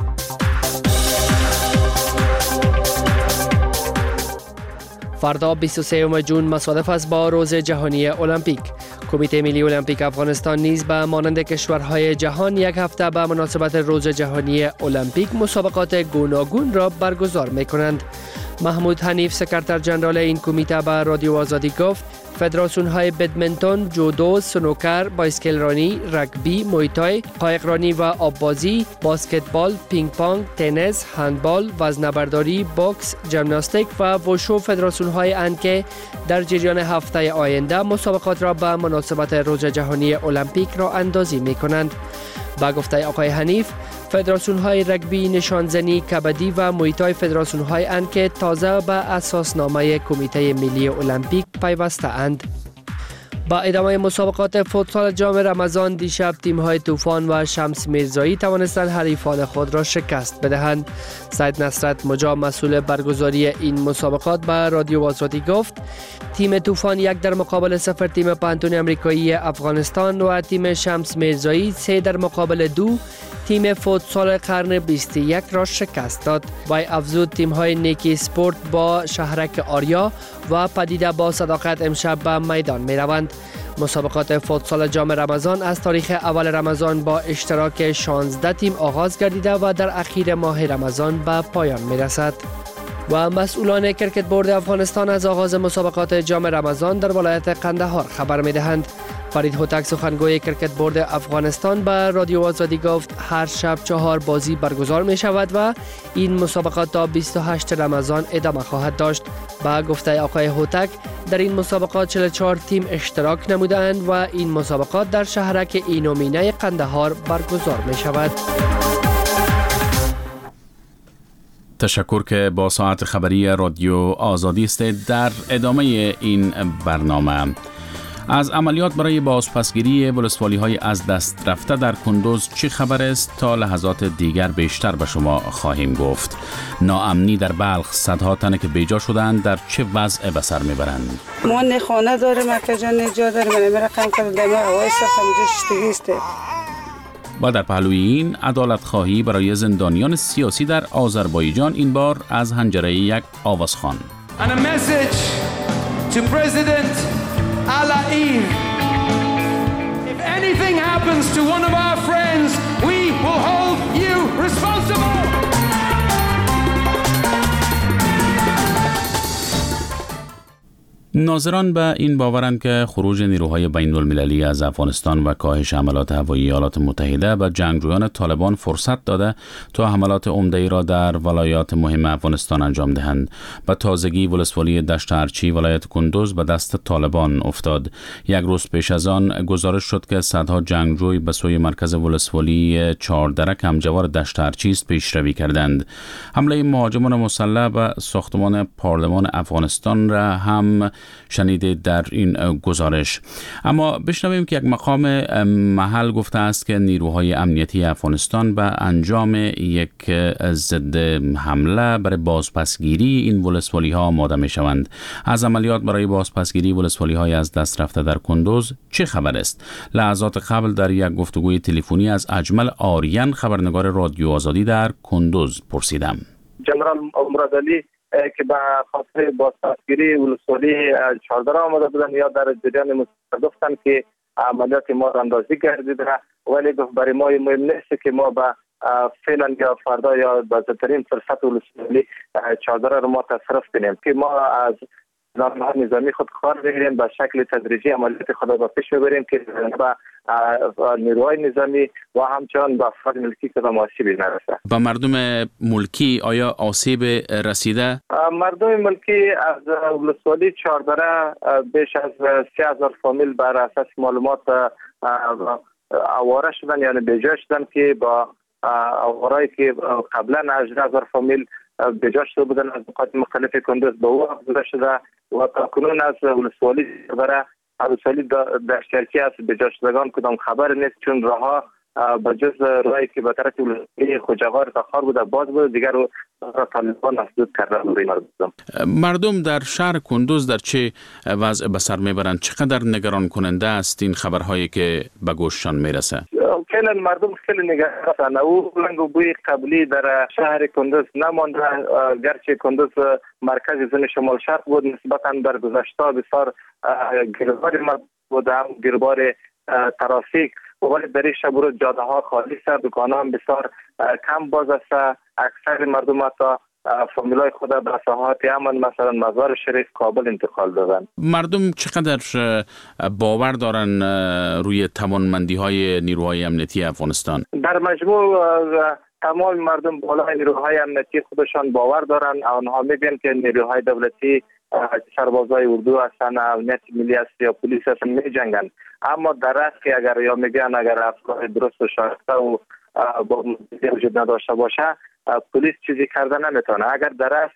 فردا 23 جون مصادف است با روز جهانی المپیک. کمیته ملی المپیک افغانستان نیز به مانند کشورهای جهان 1 هفته به مناسبت روز جهانی المپیک مسابقات گوناگون را برگزار می‌کنند. محمود حنیف سکرتر جنرال این کمیته به رادیو آزادی گفت فدراسیون های بدمنتون، جودو، سنوکر، بایسکل رانی، رگبی، مویتای، قایقرانی و آببازی، باسکتبال، پینگ پونگ، تنیس، هندبال، وزنه‌برداری، بوکس، ژیمناستیک و وشو فدراسیون های اند که در جریان هفته آینده مسابقات را به مناسبت روز جهانی المپیک را اندازی می کنند. با گفته آقای حنیف، فدراسیون های رگبی، نشانزنی، کبدی و مویتای فدراسیون های اند که تازه به اساسنامه کمیته ملی المپیک پیوسته اند. با ادامه مسابقات فوتسال جام رمضان دیشب تیم های طوفان و شمس میرزایی توانستند حریفان خود را شکست بدهند. سید نصرت مجا مسئول برگزاری این مسابقات به رادیو آزادی گفت تیم طوفان 1 در مقابل 0 تیم پانتون امریکایی افغانستان و تیم شمس میرزایی 3 در مقابل 2 تیم فوتسال قرن 21 را شکست داد. وی افزود تیم های نیکی سپورت با شهرک آریا و پدیده با صداقت امشب به میدان می روند. مسابقات فوتسال جام رمضان از تاریخ اول رمضان با اشتراک 16 تیم آغاز گردیده و در اخیر ماه رمضان به پایان می رسد. و مسئولان کرکت بورد افغانستان از آغاز مسابقات جام رمضان در ولایت قندهار خبر می دهند. فرید هوتک سخنگوی کرکت بورد افغانستان به رادیو آزادی گفت هر شب 4 بازی برگزار می شود و این مسابقات تا 28 رمضان ادامه خواهد داشت. با گفته آقای هوتک در این مسابقات 44 تیم اشتراک نمودند و این مسابقات در شهرک اینومینه قندهار برگزار می شود. تشکر که با ساعت خبری رادیو آزادی است. در ادامه این برنامه از عملیات برای بازپسگیری ولسوالی‌های از دست رفته در کندوز چه خبر است؟ تا لحظات دیگر بیشتر به شما خواهیم گفت. ناامنی در بلخ، صدها تن که بیجا شدند در چه وضع به سر میبرند؟ ما نه خانه داریم، مکه جان نه جا داریم، من رقم کردم دم هوای ساختم اینجا شتگی است. و در پهلوی این عدالت خواهی برای زندانیان سیاسی در آذربایجان، این بار از حنجره یک آوازخوان. And a message to President Al-Ain. If anything happens to one of our friends, we will hold you responsible. ناظران به این باورند که خروج نیروهای بین المللی از افغانستان و کاهش حملات هوایی ایالات متحده به جنگجویان طالبان فرصت داده تا حملات عمده‌ای را در ولایات مهم افغانستان انجام دهند. به تازگی ولسوالی دشت ارچی ولایت کندوز به دست طالبان افتاد. یک روز پیش از آن گزارش شد که صدها جنگجوی به سوی مرکز ولسوالی چهاردرک همجوار دشت ارچی پیشروی کردند. حمله مهاجمان مسلح به ساختمان پارلمان افغانستان را هم شنیدید در این گزارش. اما بشنویم که یک مقام محل گفته است که نیروهای امنیتی افغانستان به انجام یک ضد حمله برای بازپسگیری این ولسوالی ها آماده می شوند. از عملیات برای بازپسگیری ولسوالی های از دست رفته در کندوز چه خبر است؟ لحظات قبل در یک گفتگوی تلفنی از اجمل آریان خبرنگار رادیو آزادی در کندوز پرسیدم. جنرال مرادعلی که به خاطر بازپسگیری ولسوالی چهاردره آمده بودن یا در جریان گفتن که عملیات ما اندازی گردیده، ولی برای ما مهم نیست که ما به فعلا یا فردا یا به زودترین فرصت ولسوالی چهاردره رو ما تصرف کنیم که ما از نظامی خود کار بگیریم، به شکل تدریجی عملیات خود را پیش ببریم که به نیروهای نظامی و همچنان به افراد ملکی کدام آسیبی نرسه. با مردم ملکی آیا آسیب رسیده؟ مردم ملکی از ولسوالی چهاردره بیش از 30,000 فامیل بر اساس معلومات آواره شدن، یعنی بیجا شدن که با آوارایی که قبلا 18,000 فامیل بیجا شده بودن از نقاط مختلف کندوز به او افزوده شده و تا کنون از ولسوالی چهاردره ولسوالی دشت ارچی از بیجا شدگان کدام خبر نیست، چون راهها به جز راهی که به طرف ولسوالی خوجوار تاخار بوده باز بوده، دیگر رو طالبان مسدود کرده بوده. مردم در شهر کندوز در چه وضع به سر میبرند؟ چقدر نگران کننده است این خبرهایی که به گوششان میرسه؟ فعلا مردم خیلی نگران هستند. او رنگ و بوی قبلی در شهر کندوز نمانده، گرچه کندوز مرکز زون شمال شرق بود، نسبتا در گذشته بسیار گربار مرد بود، هم گربار ترافیک، ولی در این شب رو جاده ها خالی است، دکان ها بسیار کم باز است. اکثر مردم تا فامیلای خود به ساحات امن مثلا مزار شریف کابل انتقال دادن. مردم چقدر باور دارن روی توانمندی های نیروهای امنیتی افغانستان؟ در مجموع تمام مردم بالای نیروهای امنیتی خودشان باور دارن. آنها میگن که نیروهای دولتی سربازای اردو هستن، امنیت ملی است یا پلیس هستن، می جنگن. اما در اصل که اگر یا میگن اگر افکار درست و شایسته و با وجود نداشته باشه پلیس چیزی کرده نمیتونه. اگر در اصل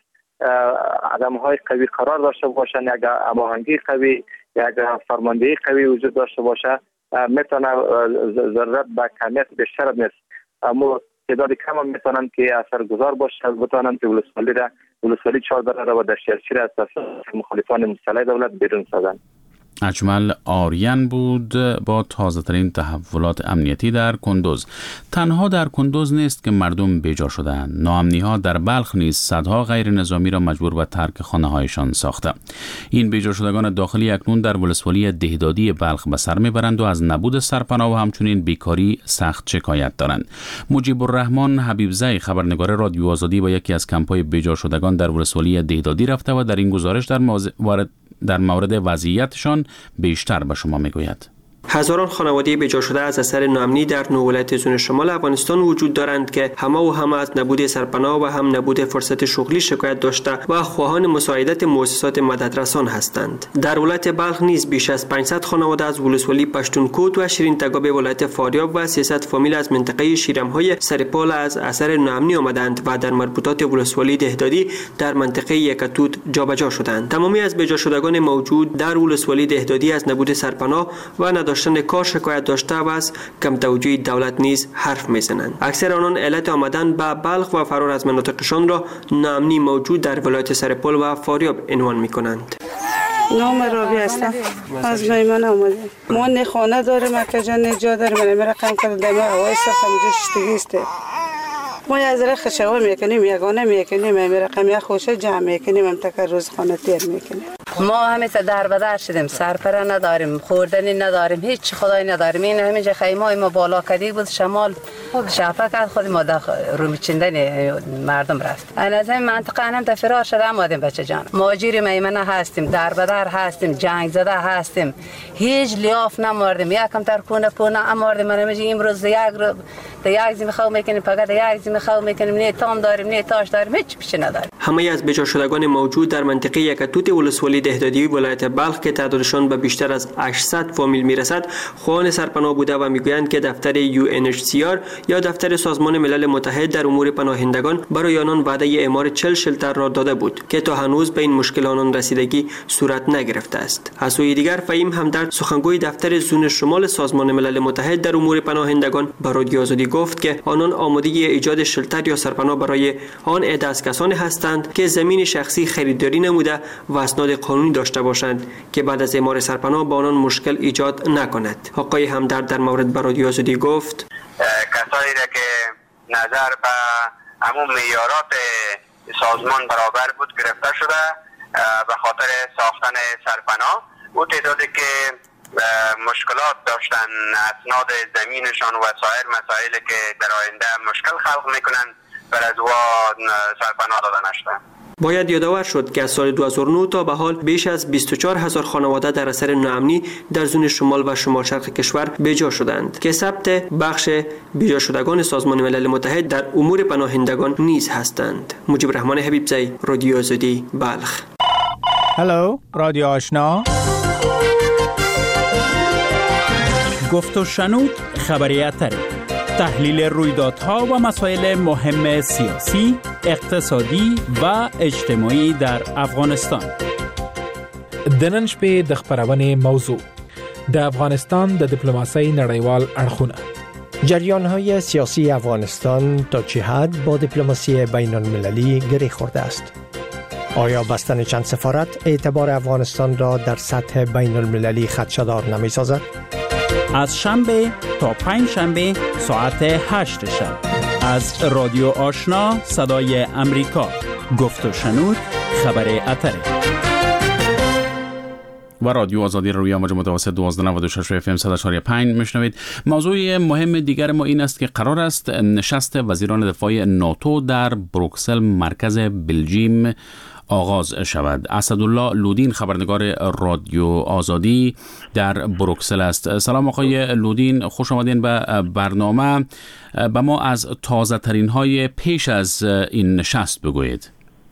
آدم‌های قوی قرار داشته باشن، یک هماهنگی قوی، یک فرماندهی قوی وجود داشته باشه، میتونه ضرورت به کمیت بیشتر نیست، اما تعداد کم هم میتونن که اثرگذار باشه، بتونن که ولسوالی چهاردره را و دشت ارچی را از مخالفان مسلح دولت بیرون سازن. اجمل آریان بود با تازه ترین تحولات امنیتی در کندوز. تنها در کندوز نیست که مردم بیجا شدند. ناامنی ها در بلخ نیز صدها غیر نظامی را مجبور به ترک خانه هایشان ساخته. این بیجا شدگان داخلی اکنون در ولسوالی دهدادی بلخ به سر میبرند و از نبود سرپناه و همچنین بیکاری سخت شکایت دارند. مجیب الرحمن حبیبزی خبرنگار رادیو آزادی با یکی از کمپ‌های بیجا شدگان در ولسوالی دهدادی رفته و در این گزارش در مورد وضعیتشان بیشتر به شما میگوید. هزاران خانواده بجا شده از اثر ناامنی در 9 ولایت زون شمال افغانستان وجود دارند که همه از نبود سرپناه و هم نبود فرصت شغلی شکایت داشته و خواهان مساعدت مؤسسات مددرسان هستند. در ولایت بلخ نیز بیش از 500 خانواده از ولسوالی پشتونکوت و شیرین تگاب ولایت فاریاب و 300 فامیل از منطقه شیرمهای سرپال از اثر ناامنی آمدند و در مربوطات ولسوالی دهدادی در منطقه یکتوت جابجا شدند. تمامی از بجا شدگان موجود در ولسوالی دهدادی از نبود سرپناه و نداشتن کار شکایت داشته و از کم توجهی دولت نیز حرف میزنند. اکثر آنان علت آمدن به بلخ و فرار از مناطقشان را ناامنی موجود در ولایت سرپال و فاریاب عنوان میکنند. نام رابی هستم، از میمن آمدیم. ما نه خانه داریم، مکه جان نه جا داریم. من رقم کردم هوای صاف اینجا شتگی است. ما از رخ شوا میکنیم، یگانه میکنیم، رقم یک خوشه جمع میکنیم، هم تک روز خانه تیر میکنیم. ما همیشه در بدر شدیم، سرپره نداریم، خوردنی نداریم، هیچ خدای نداریم. این همینجا خیمه ما بالا کدی بود، شمال شفا کرد، خود ما رو میچندن مردم رفت. از این منطقه هم فرار شده آمدیم بچه جان. ماجیر میمنه هستیم، در بدر هستیم، جنگ زده هستیم، هیچ لیاف نماردیم، یکم تر کونه اماردیم. من میگم امروز یک زمین خو میکنیم، فقط یک زمین خو میکنیم، نه تام داریم نه تاش داریم، هیچ چیزی نداریم. همه از بجا شدگان موجود در منطقه یکتوت ولسوالی دهدادی ولایت بلخ که تعدادشان به بیشتر از 800 فامیل میرسد خواهان سرپناه بوده و میگویند که دفتر UNHCR یا دفتر سازمان ملل متحد در امور پناهندگان برای آنان وعده اعمار 40 شلتر را داده بود که تا هنوز به این مشکل آنان رسیدگی صورت نگرفته است. از سوی دیگر فهیم همدرد سخنگوی دفتر زون شمال سازمان ملل متحد در امور پناهندگان به رادیو آزادی گفت که آنان آماده ایجاد شلتر یا سرپناه برای آن عده از کسانی هستند که زمین شخصی خریداری نموده و اسناد قانونی داشته باشند که بعد از اعمار سرپناه با آنان مشکل ایجاد نکند. آقای همدرد در مورد به رادیو آزادی گفت کسایی را که نظر به همون معیارات سازمان برابر بود گرفته شده به خاطر ساختن سرپناه، او تعدادی که مشکلات داشتن اسناد زمینشان و سایر مسائلی که در آینده مشکل خلق میکنن بر از او سرپناه داده نشده. باید یادآور شد که از سال 2009 تا به حال بیش از 24,000 خانواده در اثر ناامنی در زون شمال و شمال شرق کشور بیجا شدند که ثبت بخش بیجا شدگان سازمان ملل متحد در امور پناهندگان نیز هستند. مجیب رحمان حبیبزی، رادیو آزادی، بلخ. هلو، رادیو آشنا. گفت و شنود خبریاتره. تحلیل رویدادها و مسائل مهم سیاسی، اقتصادی و اجتماعی در افغانستان. د نن شپې د خبرونې موضوع د افغانستان د دیپلماسۍ نړیوال اړخونه، جریان‌های سیاسی افغانستان تا چه حد با دیپلماسی بین‌المللی گره خورده است؟ آیا بستن چند سفارت اعتبار افغانستان را در سطح بین‌المللی خدشه‌دار نمی‌سازد؟ از شنبه تا پنج شنبه ساعت 8 شب از رادیو آشنا صدای امریکا. گفت و شنود خبر اتره و رادیو آزادی روی موج متوسط 1296 FM 100.5 میشنوید. موضوع مهم دیگر ما این است که قرار است نشست وزیران دفاع ناتو در بروکسل مرکز بلژیم آغاز شود. اسدالله لودین خبرنگار رادیو آزادی در بروکسل است. سلام آقای لودین، خوش آمدین به برنامه. به ما از تازه ترین های پیش از این نشست بگویید.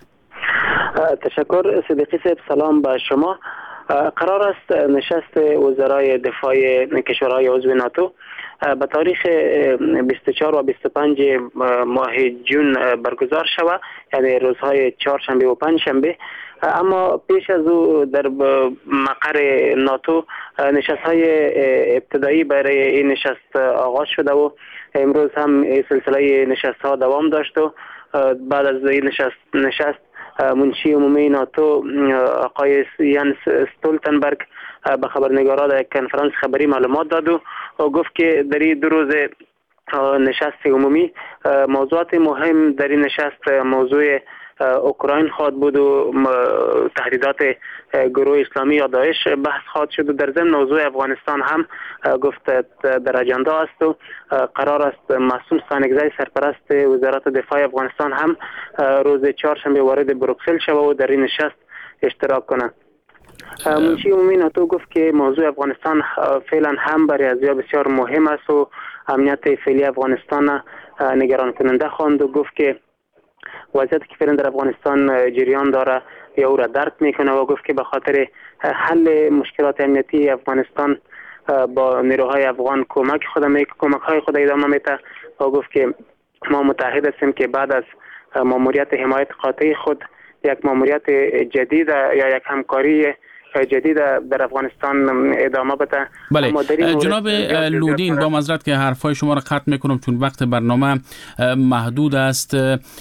تشکر صدیقی صاحب، سلام به شما. قرار است نشست وزرای دفاع کشورهای عضو ناتو به تاریخ 24 و 25 ماه جون برگزار شود، یعنی روزهای چهارشنبه و پنجشنبه. اما پیش از او در مقر ناتو نشست‌های ابتدایی برای این نشست آغاز شده و امروز هم سلسله نشست‌ها دوام داشت و بعد از این نشست منشی عمومی ناتو آقای ینس استولتنبرگ به خبرنگاران در کنفرانس خبری معلومات داد و گفت که در این 2 روز نشست عمومی موضوعات مهم در این نشست موضوع اوکراین خواهد بود و تهدیدات گروه اسلامی یا داعش بحث خواهد شد و در ضمن موضوع افغانستان هم گفت در اجندا است و قرار است معصوم ستانکزی سرپرست وزارت دفاع افغانستان هم روز چهارشنبه وارد بروکسل شود و در این نشست اشتراک کنند. منشی عمومی ناتو گفت که موضوع افغانستان فعلا هم برای ازیا بسیار مهم است و امنیت فعلی افغانستان نگران کننده خواند و گفت که وضعیتی که فعلا در افغانستان جریان داره یا او را درک میکنه و گفت که به خاطر حل مشکلات امنیتی افغانستان با نیروهای افغان کمک های خود ادامه میده و گفت که ما متحد هستیم که بعد از ماموریت حمایت قاطع خود یک ماموریت جدید یا یک همکاری جدید در افغانستان ادامه بده. بله جناب لودین، با معذرت که حرفای شما را قطع میکنم چون وقت برنامه محدود است.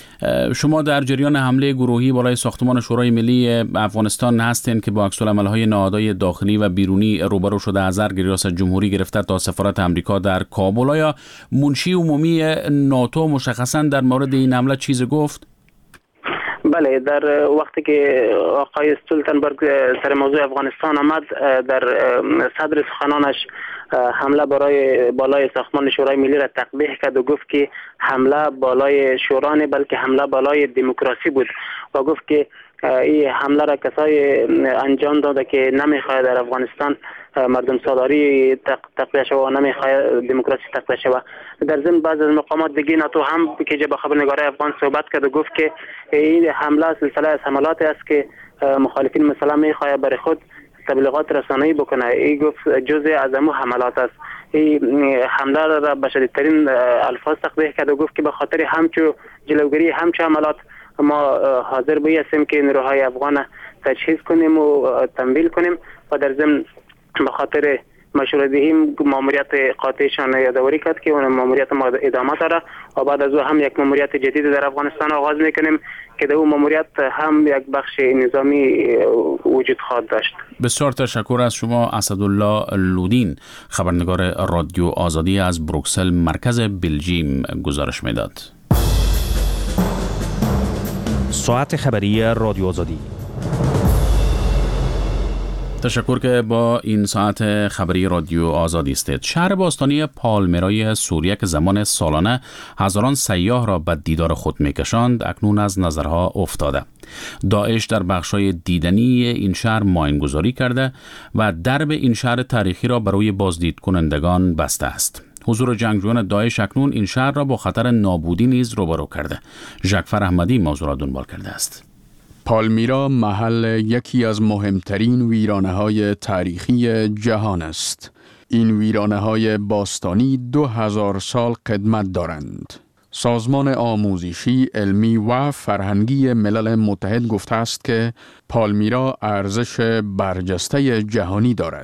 شما در جریان حمله گروهی بالای ساختمان شورای ملی افغانستان هستین که با عکس‌العمل‌های نهادهای داخلی و بیرونی روبرو شده، از ریاست جمهوری گرفته تا سفارت آمریکا در کابل. آیا منشی عمومی ناتو مشخصا در مورد این حمله چیزی گفت؟ بله، در وقتی که آقای استولتنبرگ سر موضوع افغانستان آمد، در صدر سخنانش حمله بالای ساختمان شورای ملی را تقبیح کرد و گفت که حمله بالای شورا نه بلکه حمله بالای دموکراسی بود و گفت که این حمله را کسای انجام داده که نمیخواد در افغانستان مردم سالاری تقویه شود و نمیخواد دموکراسی تقویه شود. در ضمن بعض از مقامات دیگه ناتو هم که با خبرنگارای افغان صحبت کرد و گفت که این حمله سلسله از حملاتی است که مخالفین مثلا میخواد برای خود تبلیغات رسانه‌ای بکنه. این گفت جزء از همون حملات است. این حمله را به شدیدترین الفاظ تقبیح کرد و گفت که به خاطر همچو جلوگیری همچو حملات ما حاضر بایستیم که نیروهای افغان تجهیز کنیم و تمویل کنیم و در ضمن به خاطر مشروعیت ماموریت قاطعشان یادآوری کرد که اون ماموریت ما ادامه داره و بعد از او هم یک ماموریت جدید در افغانستان آغاز میکنیم که در اون ماموریت هم یک بخش نظامی وجود خواهد داشت. بسیار تشکر از شما اسدالله لودین، خبرنگار رادیو آزادی از بروکسل مرکز بلژیم گزارش میداد. ساعت خبری رادیو آزادی. تشکر که با این ساعت خبری رادیو آزادی استید. شهر باستانی پالمیرای سوریه که زمان سالانه هزاران سیاح را به دیدار خود میکشاند اکنون از نظرها افتاده. داعش در بخشای دیدنی این شهر ماینگذاری کرده و درب این شهر تاریخی را برای بازدید کنندگان بسته است. حضور جنگجویان داعش اکنون این شهر را با خطر نابودی نیز روبرو کرده. ژکفر احمدی موضوع را دنبال کرده است. پالمیرا محل یکی از مهمترین ویرانه‌های تاریخی جهان است. این ویرانه‌های باستانی 2000 سال قدمت دارند. سازمان آموزشی، علمی و فرهنگی ملل متحد گفته است که پالمیرا ارزش برجسته جهانی دارد.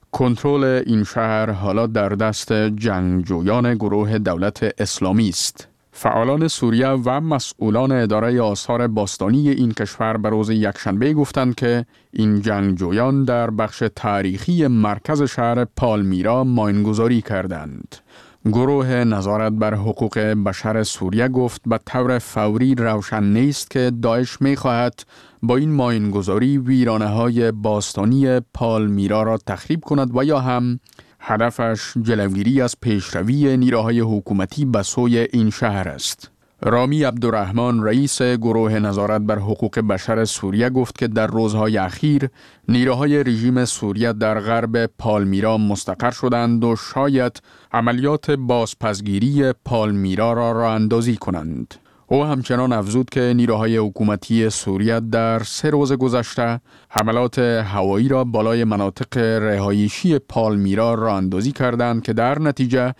کنترل این شهر حالا در دست جنگجویان گروه دولت اسلامی است. فعالان سوریه و مسئولان اداره آثار باستانی این کشور به روز یکشنبه گفتند که این جنگجویان در بخش تاریخی مرکز شهر پالمیرا ماینگذاری کردند. گروه نظارت بر حقوق بشر سوریه گفت به طور فوری روشن نیست که داعش می‌خواهد با این ماینگذاری ویرانه‌های باستانی پالمیرا را تخریب کند و یا هم هدفش جلوگیری از پیشروی نیروهای حکومتی به سوی این شهر است. رامی عبدالرحمن رئیس گروه نظارت بر حقوق بشر سوریه گفت که در روزهای اخیر نیروهای رژیم سوریه در غرب پالمیرا مستقر شدند و شاید عملیات بازپسگیری پالمیرا را راه اندازی کنند. او همچنان افزود که نیروهای حکومتی سوریه در 3 روز گذشته حملات هوایی را بالای مناطق رهایشی پالمیرا راه اندازی کردند که در نتیجه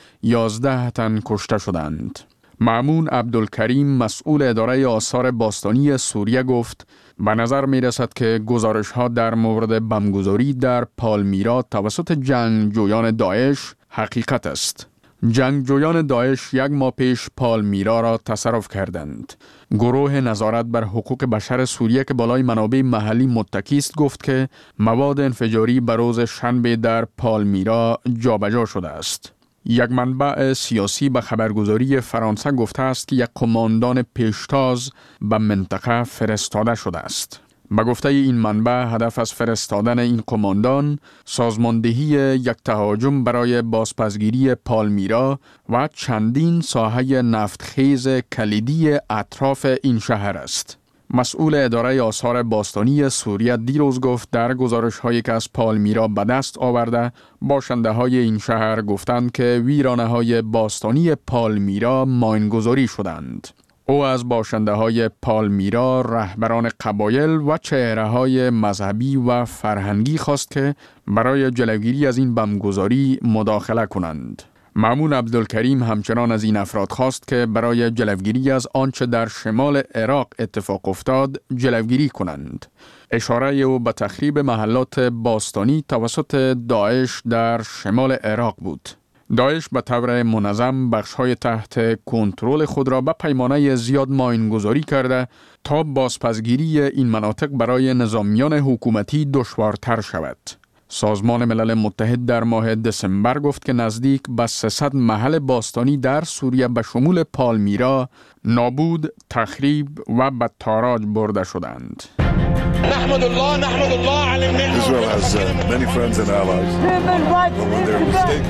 11 تن کشته شدند. مامون عبدالکریم مسئول اداره آثار باستانی سوریه گفت به نظر می رسد که گزارش ها در مورد بمبگذاری در پالمیرا توسط جنگجویان داعش حقیقت است. جنگجویان داعش 1 ماه پیش پالمیرا را تصرف کردند. گروه نظارت بر حقوق بشر سوریه که بالای منابع محلی متکی است گفت که مواد انفجاری به روز شنبه در پالمیرا جابجا شده است. یک منبع سیاسی به خبرگزاری فرانسه گفته است که یک قماندان پیشتاز به منطقه فرستاده شده است. به گفته این منبع هدف از فرستادن این قماندان سازماندهی یک تهاجم برای بازپسگیری پالمیرا و چندین ساحه نفتخیز کلیدی اطراف این شهر است. مسئول اداره آثار باستانی سوریه دیروز گفت در گزارش‌هایی که از پالمیرا به دست آورده، باشنده‌های این شهر گفتند که ویرانه‌های باستانی پالمیرا ماینگذاری شدند. او از باشنده‌های پالمیرا، رهبران قبایل و چهره‌های مذهبی و فرهنگی خواست که برای جلوگیری از این بمبگذاری مداخله کنند. مامون عبدالکریم همچنان از این افراد خواست که برای جلوگیری از آنچه در شمال عراق اتفاق افتاد جلوگیری کنند. اشاره او به تخریب محلات باستانی توسط داعش در شمال عراق بود. داعش به طور منظم بخش‌های تحت کنترل خود را به پیمانه زیاد ماینگذاری کرده تا بازپسگیری این مناطق برای نظامیان حکومتی دشوارتر شود. سازمان ملل متحد در ماه دسامبر گفت که نزدیک به 300 محل باستانی در سوریه به شمول پالمیرا نابود، تخریب و به تاراج برده شدند. Israel has many friends and allies. When they're mistaken.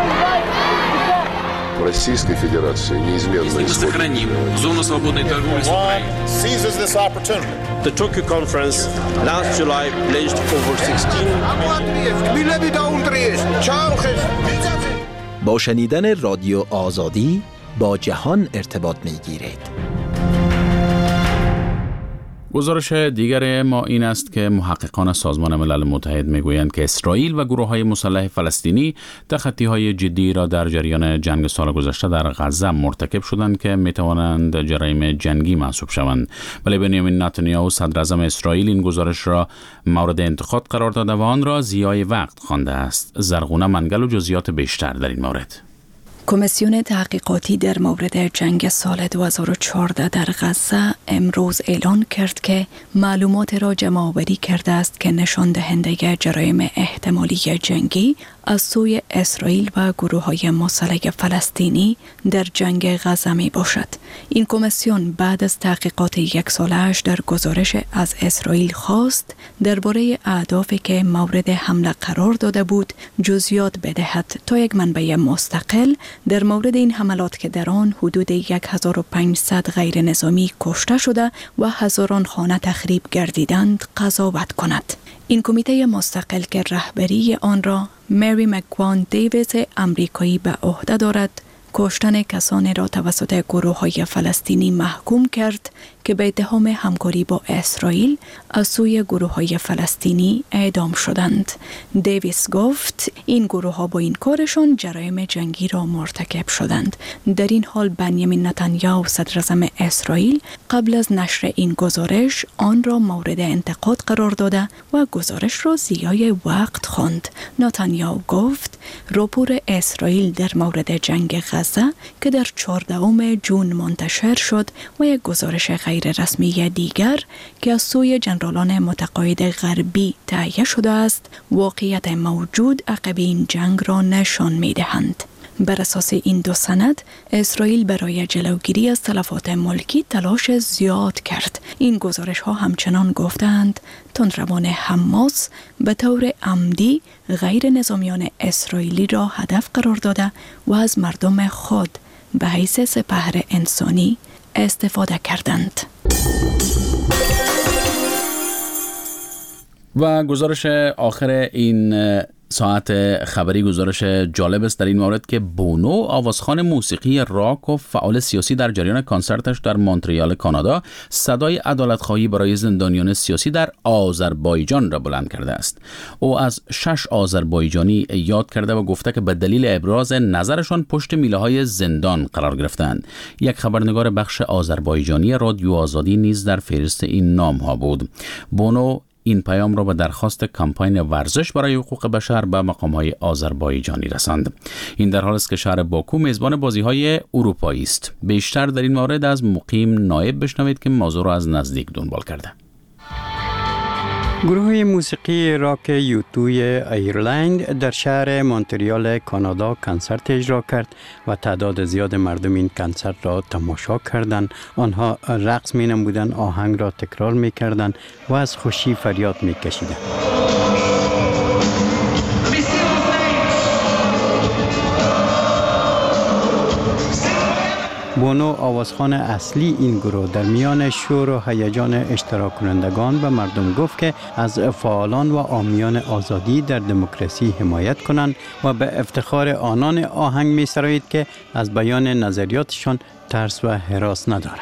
Российской Федерации неизменно сохраним зону свободной торговли с Украиной. Seizes this opportunity. The Tokyo conference last July pledged over 16 با شنیدن رادیو آزادی با جهان ارتباط می‌گیرید. گزارش دیگر ما این است که محققان سازمان ملل متحد میگویند که اسرائیل و گروه‌های مسلح فلسطینی تخطی‌های جدی را در جریان جنگ سال گذشته در غزه مرتکب شدند که میتوانند جرایم جنگی محسوب شوند. ولی بنیامین نتانیاهو صدر اعظم اسرائیل این گزارش را مورد انتقاد قرار داده و آن را ضیاع وقت خوانده است. زرغونه منگل و جزئیات بیشتر در این مورد. کمیسیون تحقیقاتی در مورد جنگ سال 2014 در غزه امروز اعلان کرد که معلومات را جمع‌آوری کرده است که نشان دهنده جرایم احتمالی جنگی از سوی اسرائیل و گروه‌های مسلح فلسطینی در جنگ غزه می باشد. این کمیسیون بعد از تحقیقات یک ساله‌اش در گزارش از اسرائیل خواست درباره اهدافی که مورد حمله قرار داده بود جزئیات بدهد تا یک منبع مستقل در مورد این حملات که در آن حدود 1500 غیر نظامی کشته شده و هزاران خانه تخریب گردیدند قضاوت کند. این کمیته مستقل که رهبری آن را مری مکوان دیویس امریکایی به عهده دارد، کشتن کسانی را توسط گروه‌های فلسطینی محکوم کرد که به اتهام همکاری با اسرائیل از سوی گروه‌های فلسطینی اعدام شدند. دیویس گفت این گروه‌ها با این کارشان جرایم جنگی را مرتکب شدند. در این حال بنیامین نتانیاهو صدر اعظم اسرائیل قبل از نشر این گزارش آن را مورد انتقاد قرار داده و گزارش را ضیاع وقت خواند. نتانیاهو گفت راپور اسرائیل در مورد جنگ غزه که در 14 ژوئن منتشر شد و یک گزارش غیر رسمی دیگر که از سوی جنرالان متقاعد غربی تهیه شده است، واقعیت موجود عقب این جنگ را نشان می‌دهند. بر اساس این دو سند، اسرائیل برای جلوگیری از تلفات ملکی تلاش زیاد کرد. این گزارش ها همچنان گفتند تندروان حماس به طور عمدی غیر نظامیان اسرائیلی را هدف قرار داده و از مردم خود به حیث سپهر انسانی استفاده کردند. و گزارش آخر این ساعت خبری گزارش جالب است در این مورد که بونو، آوازخوان موسیقی راک و فعال سیاسی، در جریان کنسرتش در مونتریال کانادا صدای عدالت‌خواهی برای زندانیان سیاسی در آذربایجان را بلند کرده است. او از 6 آذربایجانی یاد کرده و گفته که به دلیل ابراز نظرشان پشت میله‌های زندان قرار گرفتند. یک خبرنگار بخش آذربایجانی رادیو آزادی نیز در فهرست این نام‌ها بود. بونو این پیام را به درخواست کمپاین ورزش برای حقوق بشر به مقام‌های آذربایجانی رساند. این در حالی است که شهر باکو میزبان بازی‌های اروپایی است. بیشتر در این مورد از مقیم نایب بشنوید که موضوع را از نزدیک دنبال کرده. گروه موسیقی راک یوتوی ایرلند در شهر مونتریال کانادا کنسرت اجرا کرد و تعداد زیاد مردم این کنسرت را تماشا کردند. آنها رقص می نمودند، آهنگ را تکرار می کردند و از خوشی فریاد می کشیدند. بونو آوازخوان اصلی این گروه در میان شور و هیجان اشتراک کنندگان به مردم گفت که از فعالان و عامیان آزادی در دموکراسی حمایت کنند و به افتخار آنان آهنگ می سرایید که از بیان نظریاتشان ترس و هراس ندارند.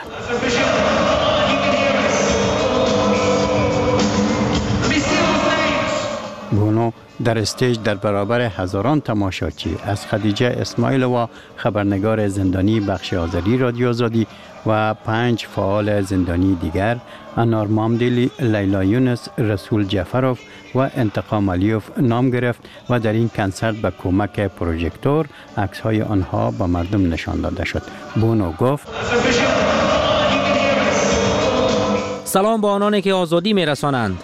بونو در استیج در برابر هزاران تماشاچی از خدیجه اسماعیل و خبرنگار زندانی بخش آذری رادیو آزادی و 5 فعال زندانی دیگر انار مامدلی، لیلا یونس، رسول جعفروف و انتقام علیوف نام گرفت و در این کنسرت به کمک پروژکتور عکس‌های آنها به مردم نشان داده شد. بونو گفت: سلام به آنانی که آزادی میرسانند.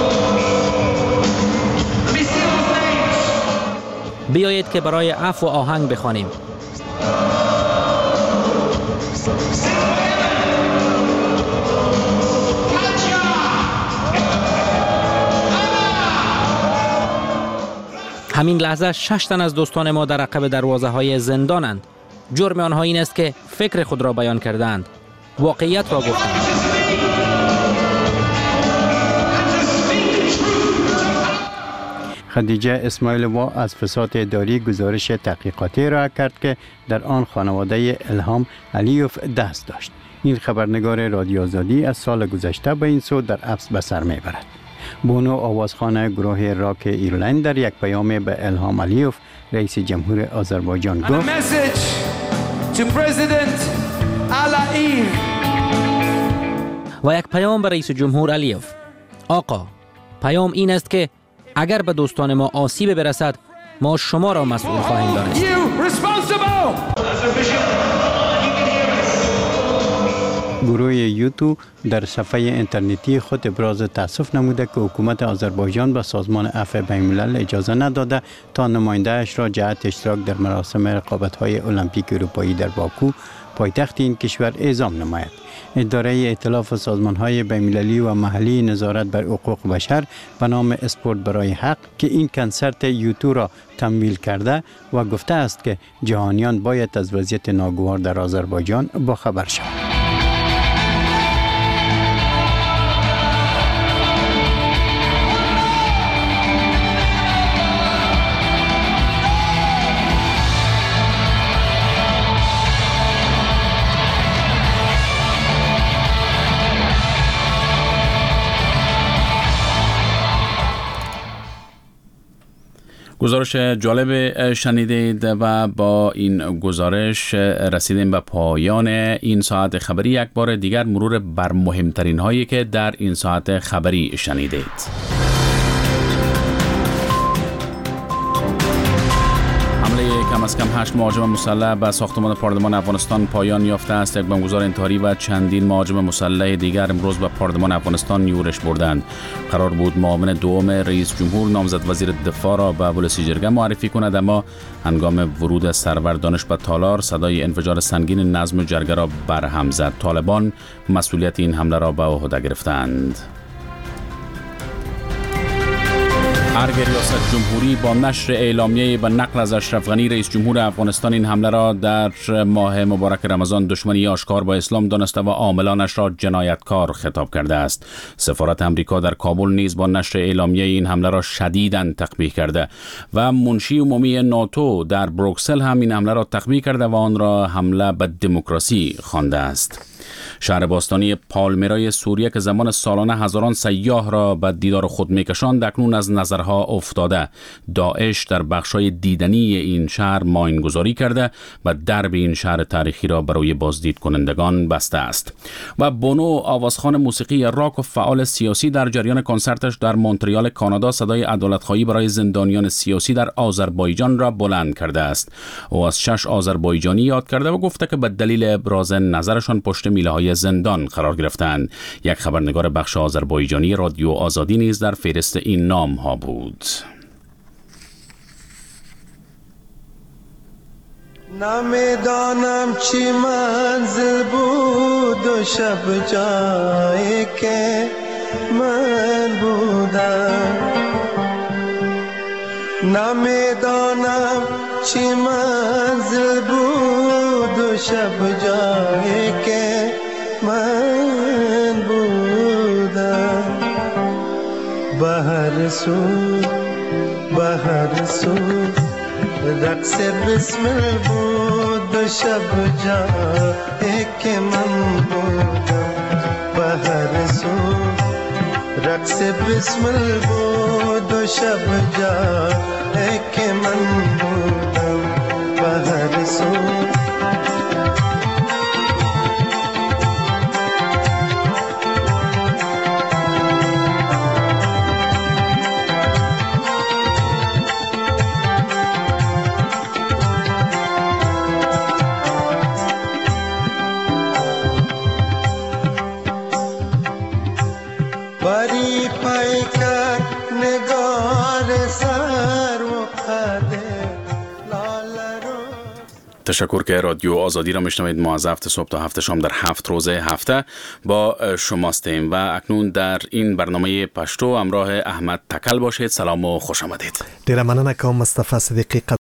بیایید که برای عفو آهنگ بخوانیم. همین لحظه 6 تن از دوستان ما در عقب دروازه‌های زندانند. جرم آنها این است که فکر خود را بیان کردند، واقعیت را گفتند. خدیجه اسماعیل وا از فساد اداری گزارش تحقیقاتی را کرد که در آن خانواده الهام علیوف دست داشت. این خبرنگار رادیو آزادی از سال گذشته به این سو در حبس به سر میبرد. بونو آوازخوان گروه راک ایرلند در یک پیام به الهام علیوف رئیس جمهور آذربایجان گفت: و یک پیام به رئیس جمهور علیوف: آقا، پیام این است که اگر به دوستان ما آسیب برسد ما شما را مسئول خواهیم دانست. گروه یوتو در صفحه اینترنتی خود ابراز تأسف نموده که حکومت آذربایجان به سازمان عفو بین‌الملل اجازه نداده تا نماینده‌اش را جهت اشتراک در مراسم رقابت‌های المپیک اروپایی در باکو پایتخت این کشور اعزام نماید. اداره ائتلاف سازمان‌های بین‌المللی و محلی نظارت بر حقوق بشر به نام اسپورت برای حق که این کنسرت یوتو را تمویل کرده و گفته است که جهانیان باید از وضعیت ناگوار در آذربایجان باخبر شوند. گزارش جالب شنیدید و با این گزارش رسیدیم به پایان این ساعت خبری. یک بار دیگر مرور بر مهمترین هایی که در این ساعت خبری شنیدید. کم از کم 8 مهاجم مسلح به ساختمان پارلمان افغانستان پایان یافته است. یک بمبگذار انتحاری و چندین مهاجم مسلح دیگر امروز به پارلمان افغانستان یورش بردند. قرار بود معاون دوم رئیس جمهور نامزد وزیر دفاع را به ولسی جرگه معرفی کند، اما هنگام ورود سرور دانش به تالار صدای انفجار سنگین نظم جرگه را برهم زد. طالبان مسئولیت این حمله را به عهده گرفتند. ارگ ریاست جمهوری با نشر اعلامیه به نقل از اشرف غنی رئیس جمهور افغانستان این حمله را در ماه مبارک رمضان دشمنی آشکار با اسلام دانسته و عاملانش را جنایتکار خطاب کرده است. سفارت امریکا در کابل نیز با نشر اعلامیه این حمله را شدیداً تقبیح کرده و منشی عمومی ناتو در بروکسل هم این حمله را تقبیح کرده و آن را حمله به دموکراسی خوانده است. شهر باستانی پالمیرای سوریه که زمان سالانه هزاران سیاح را به دیدار خود میکشاند اکنون از نظرها افتاده. داعش در بخشای دیدنی این شهر ماینگذاری کرده و درب این شهر تاریخی را برای بازدید کنندگان بسته است. و بونو آوازخوان موسیقی راک و فعال سیاسی در جریان کنسرتش در مونتریال کانادا صدای عدالت‌خواهی برای زندانیان سیاسی در آذربایجان را بلند کرده است. او از 6 آذربایجانی یاد کرده و گفته که به دلیل ابراز نظرشان پشت میله‌های زندان قرار گرفتند. یک خبرنگار بخش آذربایجانی رادیو آزادی نیز در فهرست این نام ها بود. نمیدانم چی منزل بود و شب جایی که من بودم، نمیدانم چی منزل بود و شب جایی که من بودم به هر سو رقص بسمل بود و شب جایی که من بودم به هر سو رقص بسمل بود و شب جایی که من بودم به هر سو تشکر که رادیو آزادی را میشنوید. ما از 7 صبح تا 7 شام در 7 روز هفته با شماستیم و اکنون در این برنامه پشتو همراه احمد تکل باشید. سلام و خوش آمدید. ډیره مننه کوم مصطفی صدیقی.